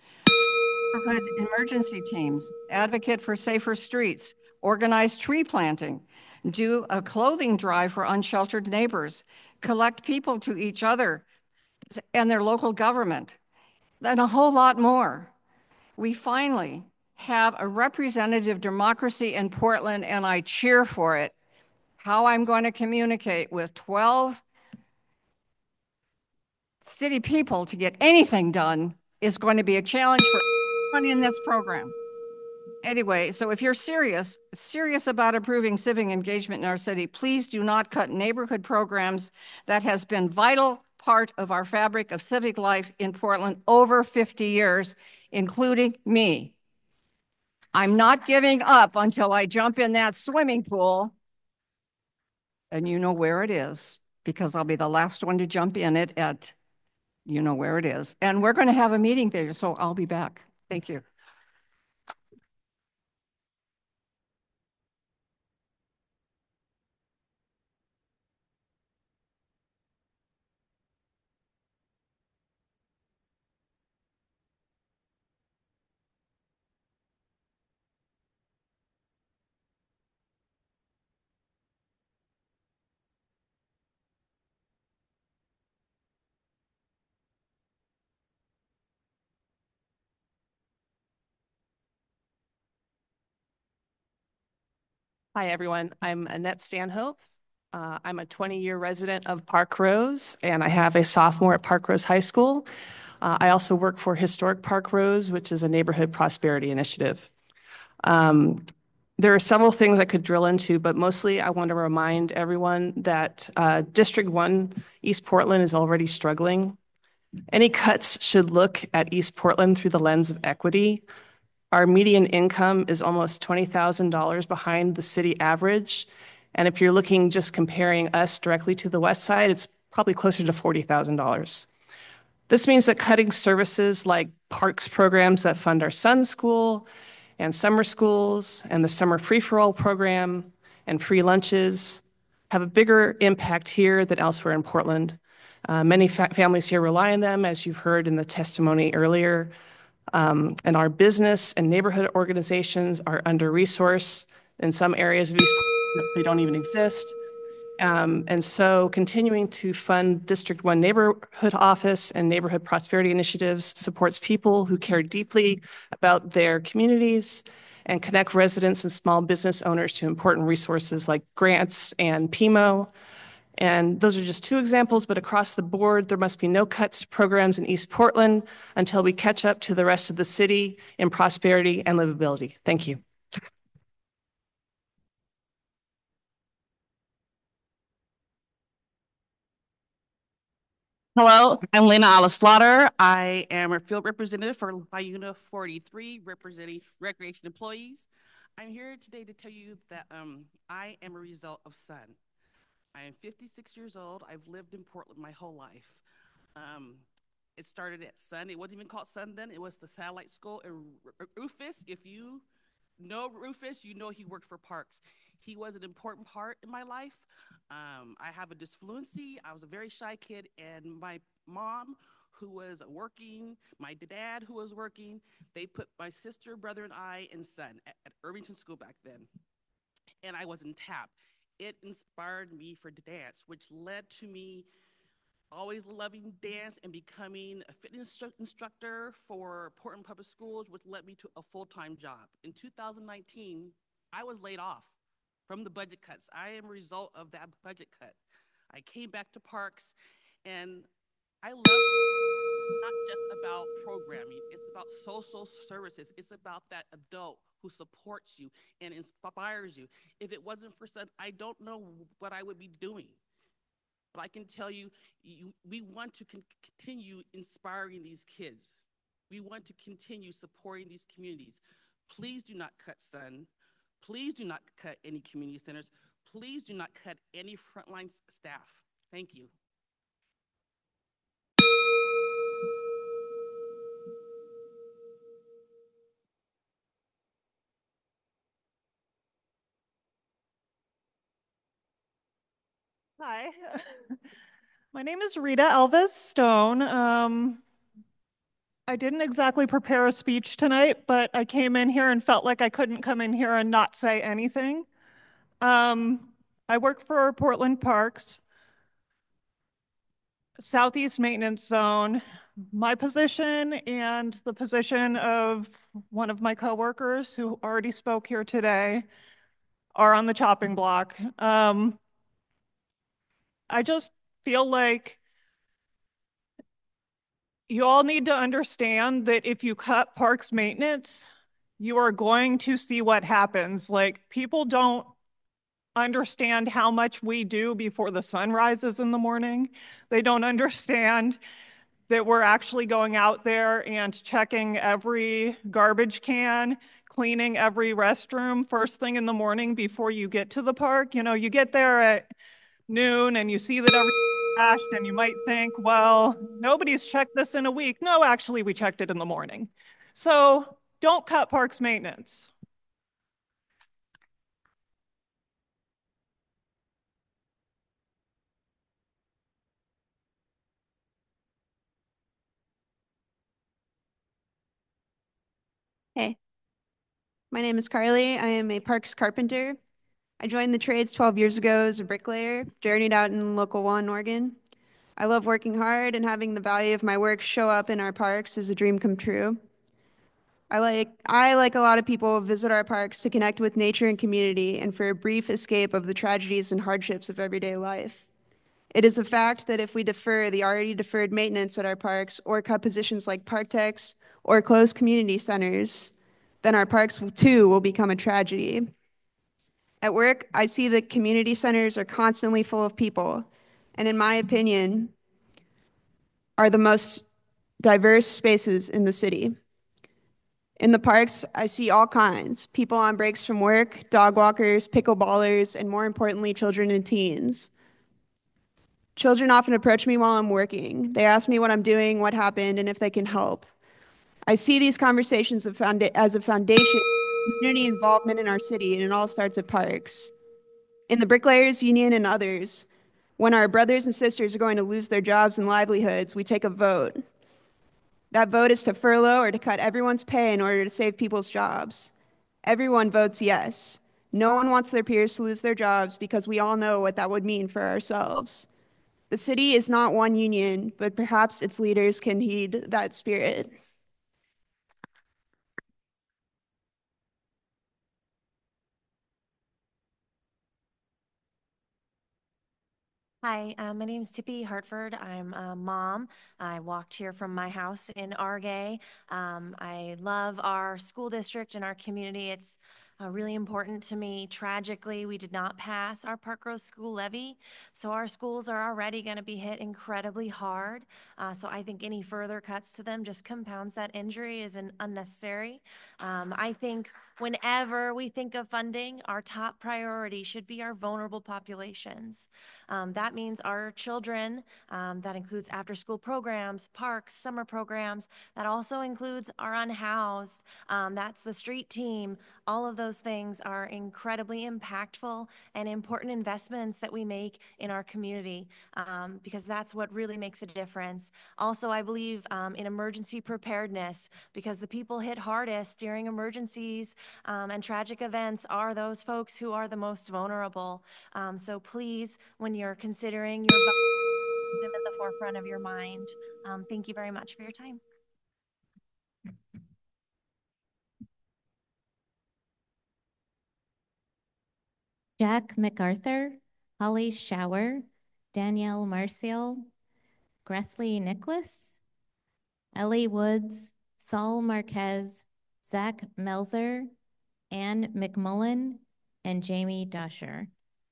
neighborhood emergency teams, advocate for safer streets, organize tree planting, do a clothing drive for unsheltered neighbors, collect people to each other and their local government, and a whole lot more. We finally have a representative democracy in Portland, and I cheer for it. How I'm going to communicate with 12 city people to get anything done is going to be a challenge for everyone in this program. Anyway, so if you're serious about improving civic engagement in our city, please do not cut neighborhood programs that has been vital part of our fabric of civic life in Portland over 50 years, including me. I'm not giving up until I jump in that swimming pool. And you know where it is, because I'll be the last one to jump in it at, you know where it is. And we're going to have a meeting there, so I'll be back. Thank you. Hi, everyone. I'm Annette Stanhope. I'm a 20-year resident of Park Rose, and I have a sophomore at Park Rose High School. I also work for Historic Park Rose, which is a neighborhood prosperity initiative. There are several things I could drill into, but mostly I want to remind everyone that District 1, East Portland, is already struggling. Any cuts should look at East Portland through the lens of equity. Our median income is almost $20,000 behind the city average. And if you're looking just comparing us directly to the west side, it's probably closer to $40,000. This means that cutting services like parks programs that fund our son's school and summer schools and the summer free-for-all program and free lunches have a bigger impact here than elsewhere in Portland. Many families here rely on them, as you've heard in the testimony earlier. And our business and neighborhood organizations are under-resourced. In some areas of East Portland, they don't even exist. And so continuing to fund District 1 Neighborhood Office and Neighborhood Prosperity Initiatives supports people who care deeply about their communities and connect residents and small business owners to important resources like grants and PMO. And those are just two examples, but across the board, there must be no cuts to programs in East Portland until we catch up to the rest of the city in prosperity and livability. Thank you. Hello, I'm Lena Ala-Slaughter. I am a field representative for LIUNA 43, representing recreation employees. I'm here today to tell you that I am a result of SUN. I am 56 years old. I've lived in Portland my whole life. It started at SUN. It wasn't even called SUN then. It was the satellite school. And Rufus, if you know Rufus, you know he worked for Parks. He was an important part in my life. I have a disfluency. I was a very shy kid, and my mom, who was working, my dad, who was working, they put my sister, brother, and I in SUN at Irvington School back then. And I was in TAP. It inspired me for dance, which led to me always loving dance and becoming a fitness instructor for Portland Public Schools, which led me to a full-time job. In 2019, I was laid off from the budget cuts. I am a result of that budget cut. I came back to Parks, and I love not just about programming, it's about social services. It's about that adult who supports you and inspires you. If it wasn't for SUN, I don't know what I would be doing. But I can tell you, we want to continue inspiring these kids. We want to continue supporting these communities. Please do not cut SUN. Please do not cut any community centers. Please do not cut any frontline staff. Thank you. Hi, my name is Rita Elvis Stone. I didn't exactly prepare a speech tonight, but I came in here and felt like I couldn't come in here and not say anything. I work for Portland Parks, Southeast Maintenance Zone. My position and the position of one of my coworkers who already spoke here today are on the chopping block. I just feel like you all need to understand that if you cut parks maintenance, you are going to see what happens. Like, people don't understand how much we do before the sun rises in the morning. They don't understand that we're actually going out there and checking every garbage can, cleaning every restroom first thing in the morning before you get to the park. You know, you get there at noon and you see that everything's trashed and you might think, well, nobody's checked this in a week. No, actually, we checked it in the morning. So don't cut parks maintenance. Hey, my name is Carly. I am a parks carpenter. I joined the trades 12 years ago as a bricklayer, journeyed out in Local 1, Oregon. I love working hard, and having the value of my work show up in our parks is a dream come true. I like a lot of people, visit our parks to connect with nature and community and for a brief escape of the tragedies and hardships of everyday life. It is a fact that if we defer the already deferred maintenance at our parks or cut positions like park techs or close community centers, then our parks too will become a tragedy. At work, I see that community centers are constantly full of people, and in my opinion, are the most diverse spaces in the city. In the parks, I see all kinds, people on breaks from work, dog walkers, pickleballers, and more importantly, children and teens. Children often approach me while I'm working. They ask me what I'm doing, what happened, and if they can help. I see these conversations as a foundation of community involvement in our city, and it all starts at parks. In the Bricklayers Union and others, when our brothers and sisters are going to lose their jobs and livelihoods, we take a vote. That vote is to furlough or to cut everyone's pay in order to save people's jobs. Everyone votes yes. No one wants their peers to lose their jobs because we all know what that would mean for ourselves. The city is not one union, but perhaps its leaders can heed that spirit. Hi, my name is Tippy Hartford. I'm a mom. I walked here from my house in Argay. I love our school district and our community. It's really important to me. Tragically, we did not pass our Parkrose school levy, so our schools are already going to be hit incredibly hard. So I think any further cuts to them just compounds that injury, is unnecessary. I think whenever we think of funding, our top priority should be our vulnerable populations. That means our children, that includes after-school programs, parks, summer programs. That also includes our unhoused. That's the street team. All of those things are incredibly impactful and important investments that we make in our community, because that's what really makes a difference. Also, I believe in emergency preparedness, because the people hit hardest during emergencies and tragic events are those folks who are the most vulnerable. So please, when you're considering your budget, keep them at the forefront of your mind. Thank you very much for your time. Jack MacArthur, Holly Shower, Danielle Marcial, Gressley Nicholas, Ellie Woods, Saul Marquez, Zach Melzer, Anne McMullen, and Jamie Dusher.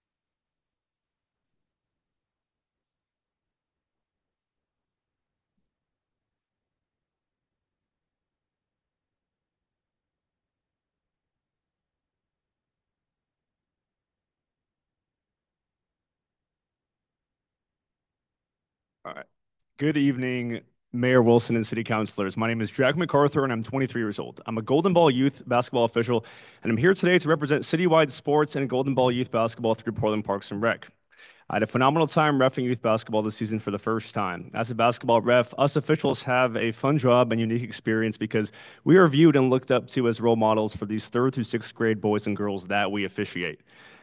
All right. Good evening, Mayor Wilson and City Councilors. My name is Jack MacArthur, and I'm 23 years old. I'm a Golden Ball Youth basketball official, and I'm here today to represent citywide sports and Golden Ball Youth basketball through Portland Parks and Rec. I had a phenomenal time reffing youth basketball this season for the first time. As a basketball ref, us officials have a fun job and unique experience because we are viewed and looked up to as role models for these 3rd through 6th grade boys and girls that we officiate.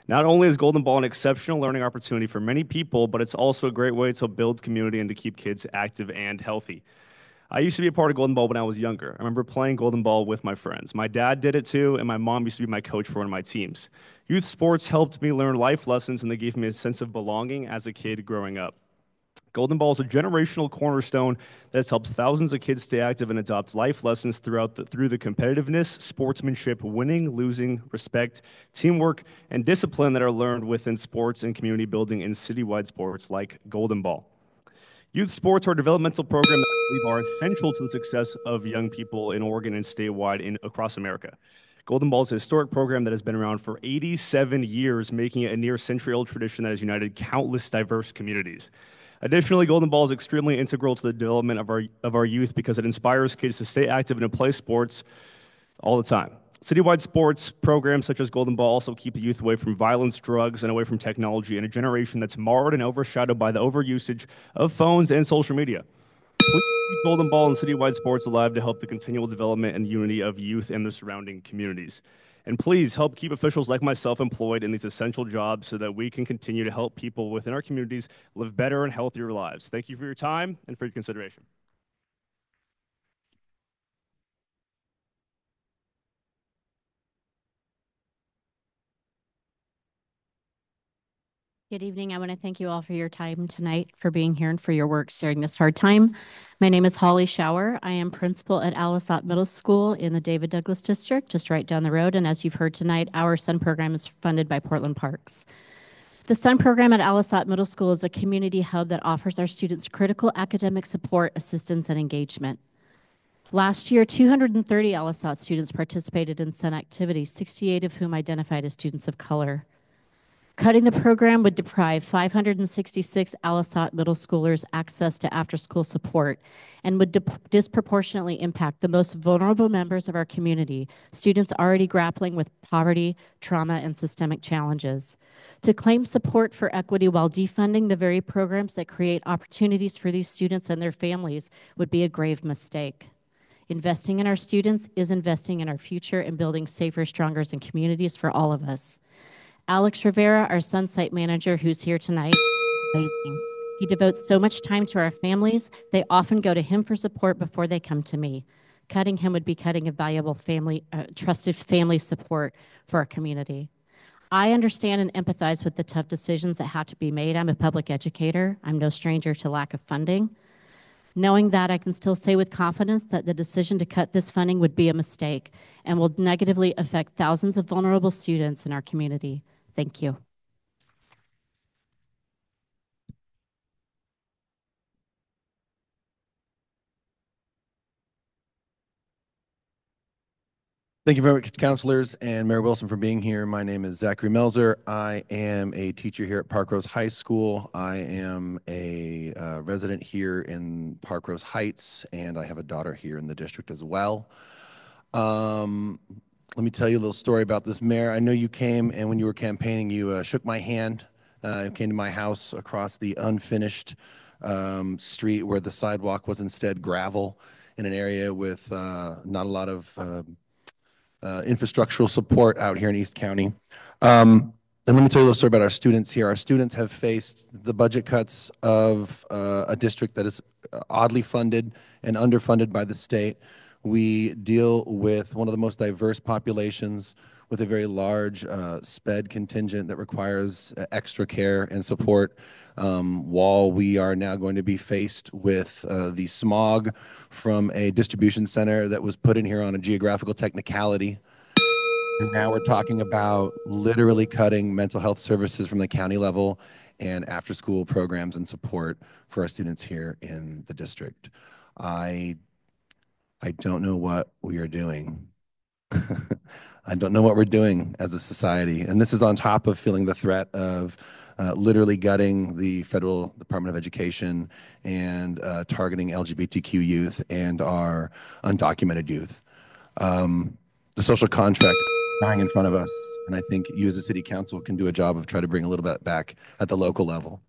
Not only is Golden Ball an exceptional learning opportunity for many people, but it's also a great way to build community and to keep kids active and healthy. I used to be a part of Golden Ball when I was younger. I remember playing Golden Ball with my friends. My dad did it too, and my mom used to be my coach for one of my teams. Youth sports helped me learn life lessons, and they gave me a sense of belonging as a kid growing up. Golden Ball is a generational cornerstone that has helped thousands of kids stay active and adopt life lessons through the competitiveness, sportsmanship, winning, losing, respect, teamwork, and discipline that are learned within sports and community building in citywide sports like Golden Ball. Youth sports are a developmental program that I believe are essential to the success of young people in Oregon and statewide across America. Golden Ball is a historic program that has been around for 87 years, making it a near century-old tradition that has united countless diverse communities. Additionally, Golden Ball is extremely integral to the development of our youth because it inspires kids to stay active and to play sports all the time. Citywide sports programs such as Golden Ball also keep the youth away from violence, drugs, and away from technology in a generation that's marred and overshadowed by the overusage of phones and social media. Please keep Golden Ball and citywide sports alive to help the continual development and unity of youth and the surrounding communities. And please help keep officials like myself employed in these essential jobs so that we can continue to help people within our communities live better and healthier lives. Thank you for your time and for your consideration. Good evening. I want to thank you all for your time tonight, for being here and for your work during this hard time. My name is Holly Schauer. I am principal at Alisat Middle School in the David Douglas District, just right down the road. And as you've heard tonight, our SUN program is funded by Portland Parks. The SUN program at Alisat Middle School is a community hub that offers our students critical academic support, assistance, and engagement. Last year, 230 Alisat students participated in SUN activities, 68 of whom identified as students of color. Cutting the program would deprive 566 Alisat middle schoolers access to after-school support and would disproportionately impact the most vulnerable members of our community, students already grappling with poverty, trauma, and systemic challenges. To claim support for equity while defunding the very programs that create opportunities for these students and their families would be a grave mistake. Investing in our students is investing in our future and building safer, stronger communities for all of us. Alex Rivera, our SUN site manager, who's here tonight, amazing. He devotes so much time to our families. They often go to him for support before they come to me. Cutting him would be cutting a valuable family, trusted family support for our community. I understand and empathize with the tough decisions that have to be made. I'm a public educator. I'm no stranger to lack of funding. Knowing that, I can still say with confidence that the decision to cut this funding would be a mistake and will negatively affect thousands of vulnerable students in our community. Thank you. Thank you very much, counselors and Mayor Wilson, for being here. My name is Zachary Melzer. I am a teacher here at Parkrose High School. I am a resident here in Parkrose Heights, and I have a daughter here in the district as well. Let me tell you a little story about this, Mayor. I know you came, and when you were campaigning, you shook my hand and came to my house across the unfinished street where the sidewalk was instead gravel in an area with not a lot of infrastructural support out here in East County. And let me tell you a little story about our students here. Our students have faced the budget cuts of a district that is oddly funded and underfunded by the state. We deal with one of the most diverse populations with a very large SPED contingent that requires extra care and support, while we are now going to be faced with the smog from a distribution center that was put in here on a geographical technicality. And now we're talking about literally cutting mental health services from the county level and after-school programs and support for our students here in the district. I don't know what we are doing. I don't know what we're doing as a society. And this is on top of feeling the threat of literally gutting the Federal Department of Education and targeting LGBTQ youth and our undocumented youth. The social contract lying in front of us. And I think you as a city council can do a job of trying to bring a little bit back at the local level.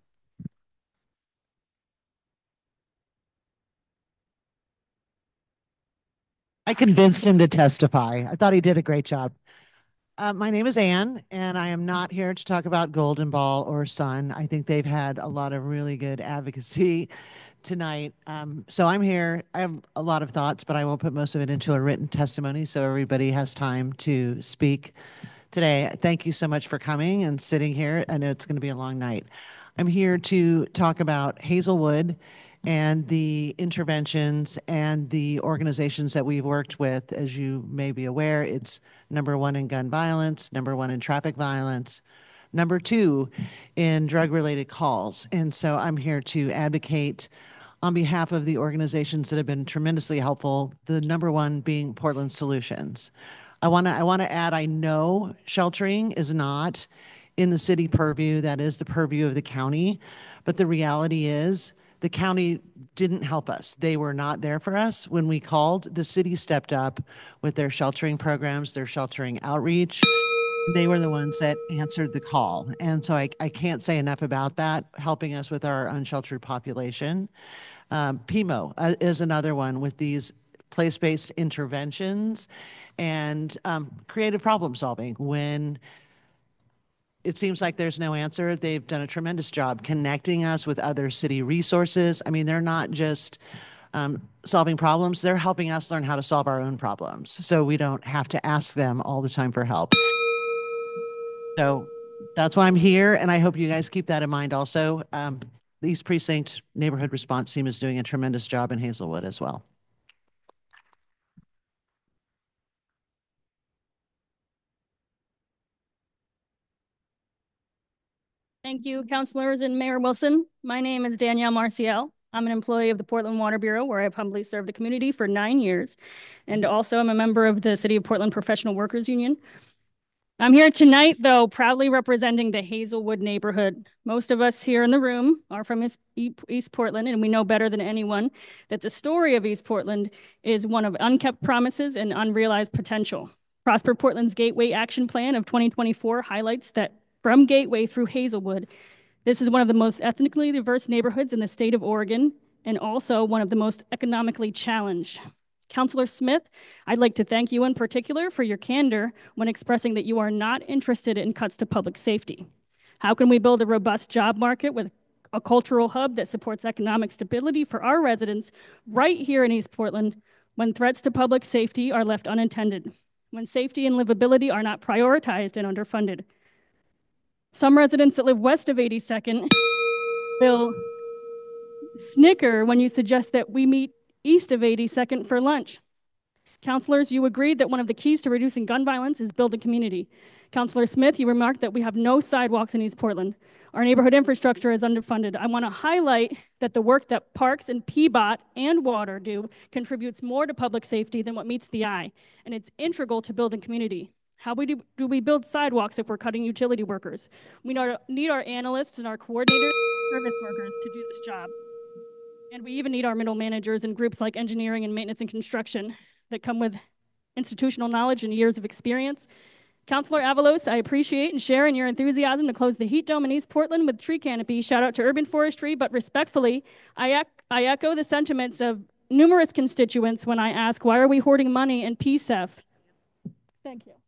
I convinced him to testify. I thought he did a great job. My name is Ann, and I am not here to talk about Golden Ball or Sun. I think they've had a lot of really good advocacy tonight. So I'm here. I have a lot of thoughts, but I will put most of it into a written testimony so everybody has time to speak today. Thank you so much for coming and sitting here. I know it's going to be a long night. I'm here to talk about Hazelwood and the interventions and the organizations that we've worked with. As you may be aware, it's #1 in gun violence, #1 in traffic violence, #2 in drug-related calls. And so I'm here to advocate on behalf of the organizations that have been tremendously helpful, the #1 being Portland Solutions. I want to add, I know sheltering is not in the city purview. That is the purview of the county. But the reality is the county didn't help us. They were not there for us. When we called, the city stepped up with their sheltering programs, their sheltering outreach. They were the ones that answered the call. And so I can't say enough about that, helping us with our unsheltered population. PIMO is another one with these place-based interventions and creative problem solving. When it seems like there's no answer, they've done a tremendous job connecting us with other city resources. I mean, they're not just solving problems, they're helping us learn how to solve our own problems so we don't have to ask them all the time for help. So that's why I'm here, and I hope you guys keep that in mind also. The East Precinct Neighborhood Response Team is doing a tremendous job in Hazelwood as well. Thank you, councilors and Mayor Wilson. My name is Danielle Marcial. I'm an employee of the Portland Water Bureau, where I've humbly served the community for 9 years. And also I'm a member of the City of Portland Professional Workers Union. I'm here tonight, though, proudly representing the Hazelwood neighborhood. Most of us here in the room are from East Portland, and we know better than anyone that the story of East Portland is one of unkept promises and unrealized potential. Prosper Portland's Gateway Action Plan of 2024 highlights that from Gateway through Hazelwood, this is one of the most ethnically diverse neighborhoods in the state of Oregon, and also one of the most economically challenged. Councilor Smith, I'd like to thank you in particular for your candor when expressing that you are not interested in cuts to public safety. How can we build a robust job market with a cultural hub that supports economic stability for our residents right here in East Portland when threats to public safety are left unintended, when safety and livability are not prioritized and underfunded? Some residents that live west of 82nd will snicker when you suggest that we meet east of 82nd for lunch. Councilors, you agreed that one of the keys to reducing gun violence is building community. Councilor Smith, you remarked that we have no sidewalks in East Portland. Our neighborhood infrastructure is underfunded. I want to highlight that the work that Parks and PBOT and Water do contributes more to public safety than what meets the eye, and it's integral to building community. How do we build sidewalks if we're cutting utility workers? We need our analysts and our coordinators, service workers to do this job. And we even need our middle managers and groups like engineering and maintenance and construction that come with institutional knowledge and years of experience. Councilor Avalos, I appreciate and share in your enthusiasm to close the heat dome in East Portland with tree canopy. Shout out to urban forestry, but respectfully, I echo the sentiments of numerous constituents when I ask, why are we hoarding money in PSEF? Thank you.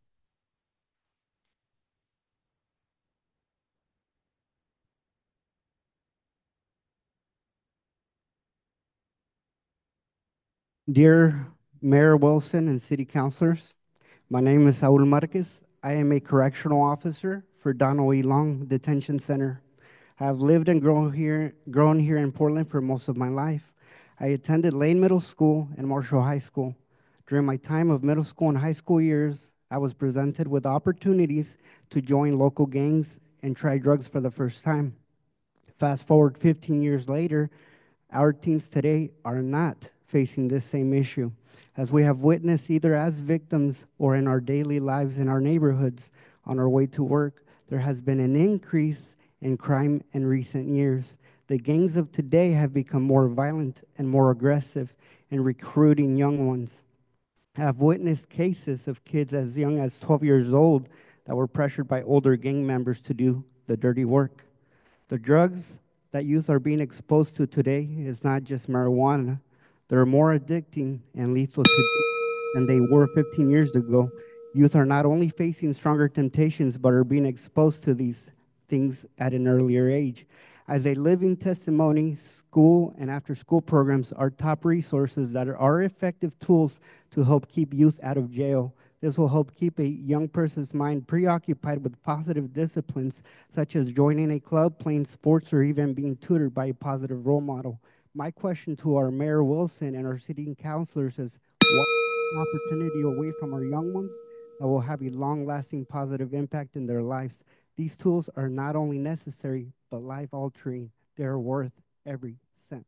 Dear Mayor Wilson and City Councilors, my name is Saul Marquez. I am a correctional officer for Donald E. Long Detention Center. I have lived and grown here in Portland for most of my life. I attended Lane Middle School and Marshall High School. During my time of middle school and high school years, I was presented with opportunities to join local gangs and try drugs for the first time. Fast forward 15 years later, our teens today are not facing this same issue, as we have witnessed either as victims or in our daily lives in our neighborhoods on our way to work. There has been an increase in crime in recent years. The gangs of today have become more violent and more aggressive in recruiting young ones. I have witnessed cases of kids as young as 12 years old that were pressured by older gang members to do the dirty work. The drugs that youth are being exposed to today is not just marijuana. They're more addicting and lethal today than they were 15 years ago, Youth are not only facing stronger temptations, but are being exposed to these things at an earlier age. As a living testimony, school and after-school programs are top resources that are effective tools to help keep youth out of jail. This will help keep a young person's mind preoccupied with positive disciplines, such as joining a club, playing sports, or even being tutored by a positive role model. My question to our Mayor Wilson and our city councilors is, what opportunity away from our young ones that will have a long-lasting positive impact in their lives? These tools are not only necessary, but life-altering. They are worth every cent.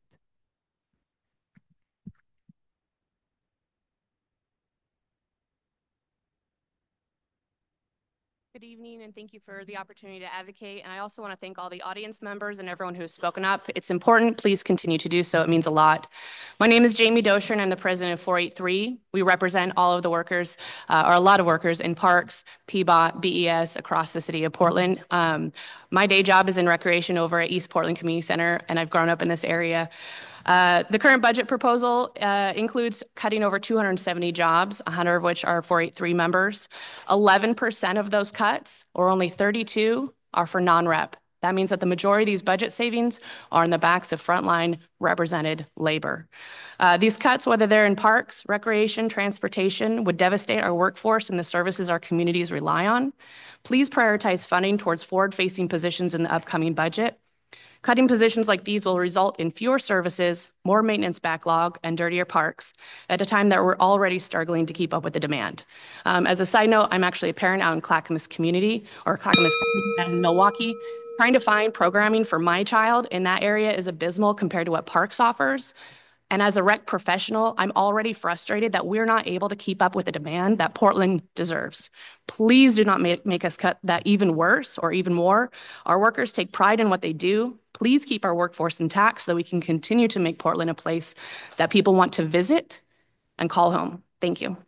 Good evening, and thank you for the opportunity to advocate. And I also want to thank all the audience members and everyone who has spoken up. It's important. Please continue to do so. It means a lot. My name is Jamie Dosher, and I'm the president of 483. We represent all of the workers, or a lot of workers in parks, PBOT, BES across the city of Portland. My day job is in recreation over at East Portland Community Center, and I've grown up in this area. The current budget proposal includes cutting over 270 jobs, 100 of which are 483 members. 11% of those cuts, or only 32, are for non-rep. That means that the majority of these budget savings are on the backs of frontline represented labor. These cuts, whether they're in parks, recreation, transportation, would devastate our workforce and the services our communities rely on. Please prioritize funding towards forward-facing positions in the upcoming budget. Cutting positions like these will result in fewer services, more maintenance backlog, and dirtier parks at a time that we're already struggling to keep up with the demand. As a side note, I'm actually a parent out in Clackamas community, or Clackamas and Milwaukee. Trying to find programming for my child in that area is abysmal compared to what Parks offers. And as a rec professional, I'm already frustrated that we're not able to keep up with the demand that Portland deserves. Please do not make us cut that even worse or even more. Our workers take pride in what they do. Please keep our workforce intact so that we can continue to make Portland a place that people want to visit and call home. Thank you.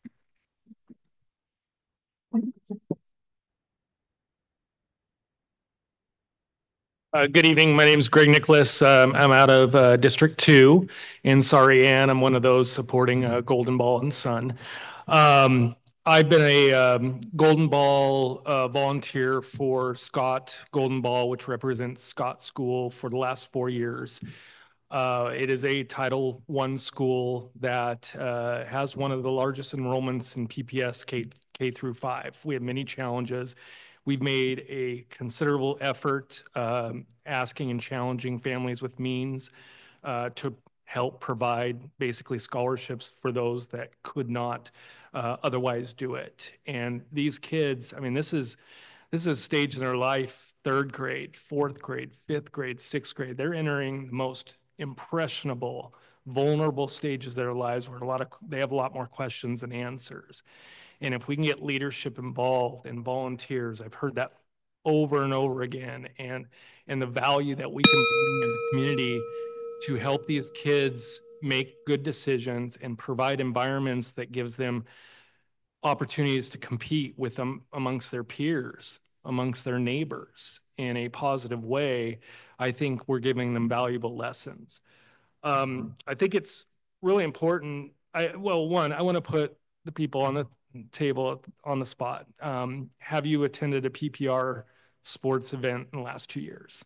Good evening. My name is Greg Nicholas. I'm out of District 2 in Sarian. I'm one of those supporting Golden Ball and Sun. I've been a Golden Ball volunteer for Scott Golden Ball, which represents Scott School, for the last 4 years. It is a Title I school that has one of the largest enrollments in PPS K through 5. We have many challenges. We've made a considerable effort asking and challenging families with means to help provide basically scholarships for those that could not otherwise do it. And these kids, I mean, this is a stage in their life, 3rd grade, 4th grade, 5th grade, 6th grade. They're entering the most impressionable, vulnerable stages of their lives where they have a lot more questions than answers. And if we can get leadership involved and volunteers, I've heard that over and over again, and the value that we can bring as a community to help these kids make good decisions and provide environments that gives them opportunities to compete with them amongst their peers, amongst their neighbors in a positive way, I think we're giving them valuable lessons. I think it's really important. One, I want to put the people on the table on the spot. Have you attended a PPR sports event in the last 2 years?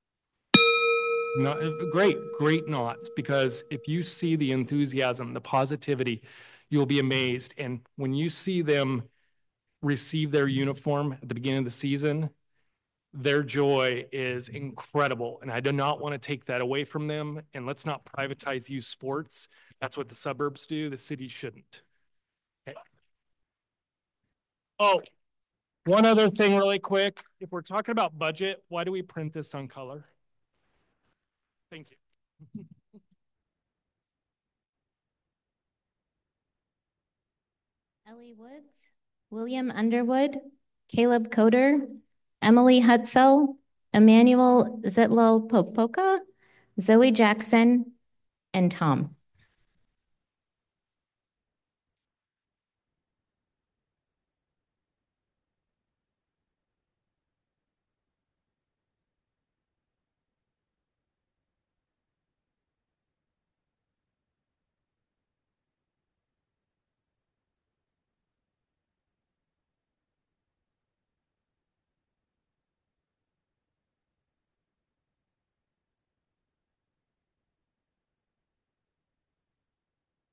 Great nods, because if you see the enthusiasm, the positivity, you'll be amazed. And when you see them receive their uniform at the beginning of the season, their joy is incredible. And I do not want to take that away from them. And let's not privatize youth sports. That's what the suburbs do. The city shouldn't. Okay. Oh, one other thing really quick. If we're talking about budget, why do we print this on color? Thank you. Ellie Woods, William Underwood, Caleb Coder, Emily Hutzel, Emmanuel Zitlo Popoka, Zoe Jackson, and Tom.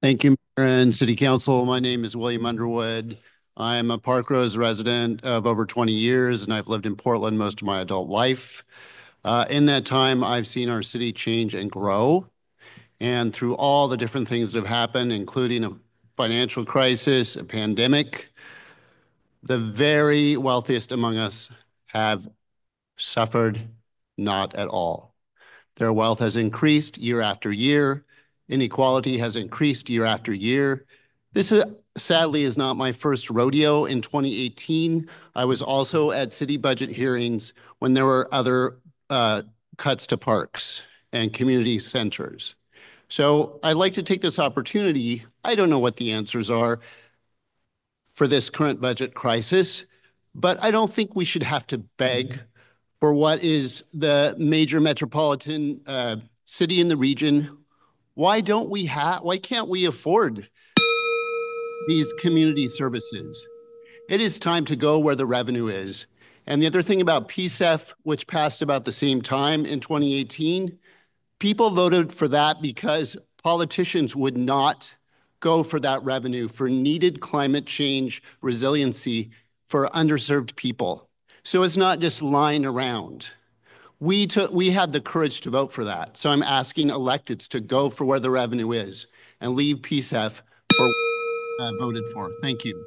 Thank you, Mayor and City Council. My name is William Underwood. I'm a Parkrose resident of over 20 years, and I've lived in Portland most of my adult life. In that time, I've seen our city change and grow. And through all the different things that have happened, including a financial crisis, a pandemic, the very wealthiest among us have suffered not at all. Their wealth has increased year after year. Inequality has increased year after year. This sadly is not my first rodeo. In 2018, I was also at city budget hearings when there were other cuts to parks and community centers. So I'd like to take this opportunity. I don't know what the answers are for this current budget crisis, but I don't think we should have to beg for what is the major metropolitan city in the region. Why can't we afford these community services? It is time to go where the revenue is. And the other thing about PSEF, which passed about the same time in 2018, people voted for that because politicians would not go for that revenue for needed climate change resiliency for underserved people. So it's not just lying around. We had the courage to vote for that. So I'm asking electeds to go for where the revenue is and leave PSEF for voted for. Thank you.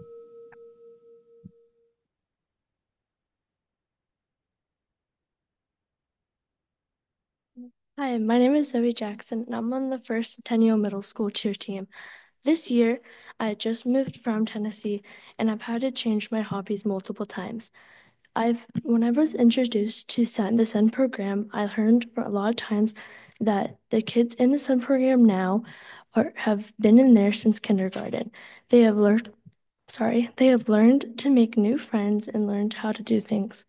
Hi, my name is Zoe Jackson, and I'm on the first Centennial Middle School cheer team. This year, I just moved from Tennessee, and I've had to change my hobbies multiple times. When I was introduced to the SUN program, I learned for a lot of times that the kids in the SUN program now have been in there since kindergarten. They have learned to make new friends and learned how to do things.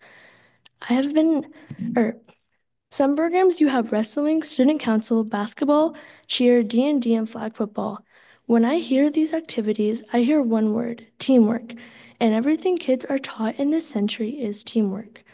Some programs you have wrestling, student council, basketball, cheer, D&D, and flag football. When I hear these activities, I hear one word, teamwork. And everything kids are taught in this century is teamwork.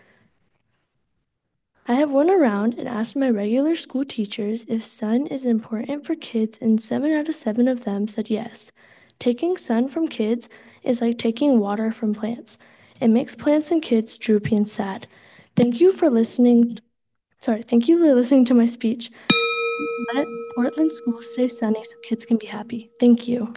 I have went around and asked my regular school teachers if SUN is important for kids, and 7 out of 7 of them said yes. Taking SUN from kids is like taking water from plants. It makes plants and kids droopy and sad. Thank you for listening to my speech. Let Portland schools stay sunny so kids can be happy. Thank you.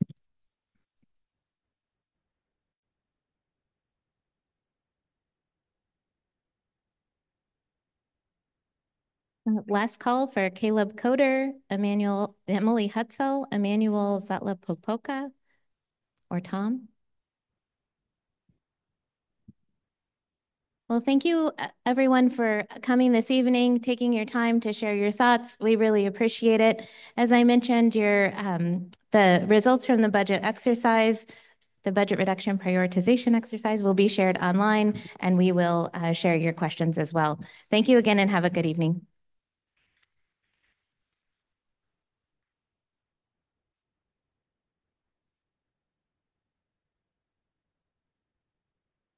Last call for Caleb Coder, Emily Hutzel, Emmanuel Zatla-Popoka, or Tom. Well, thank you everyone for coming this evening, taking your time to share your thoughts. We really appreciate it. As I mentioned, the results from the budget exercise, the budget reduction prioritization exercise will be shared online, and we will share your questions as well. Thank you again and have a good evening.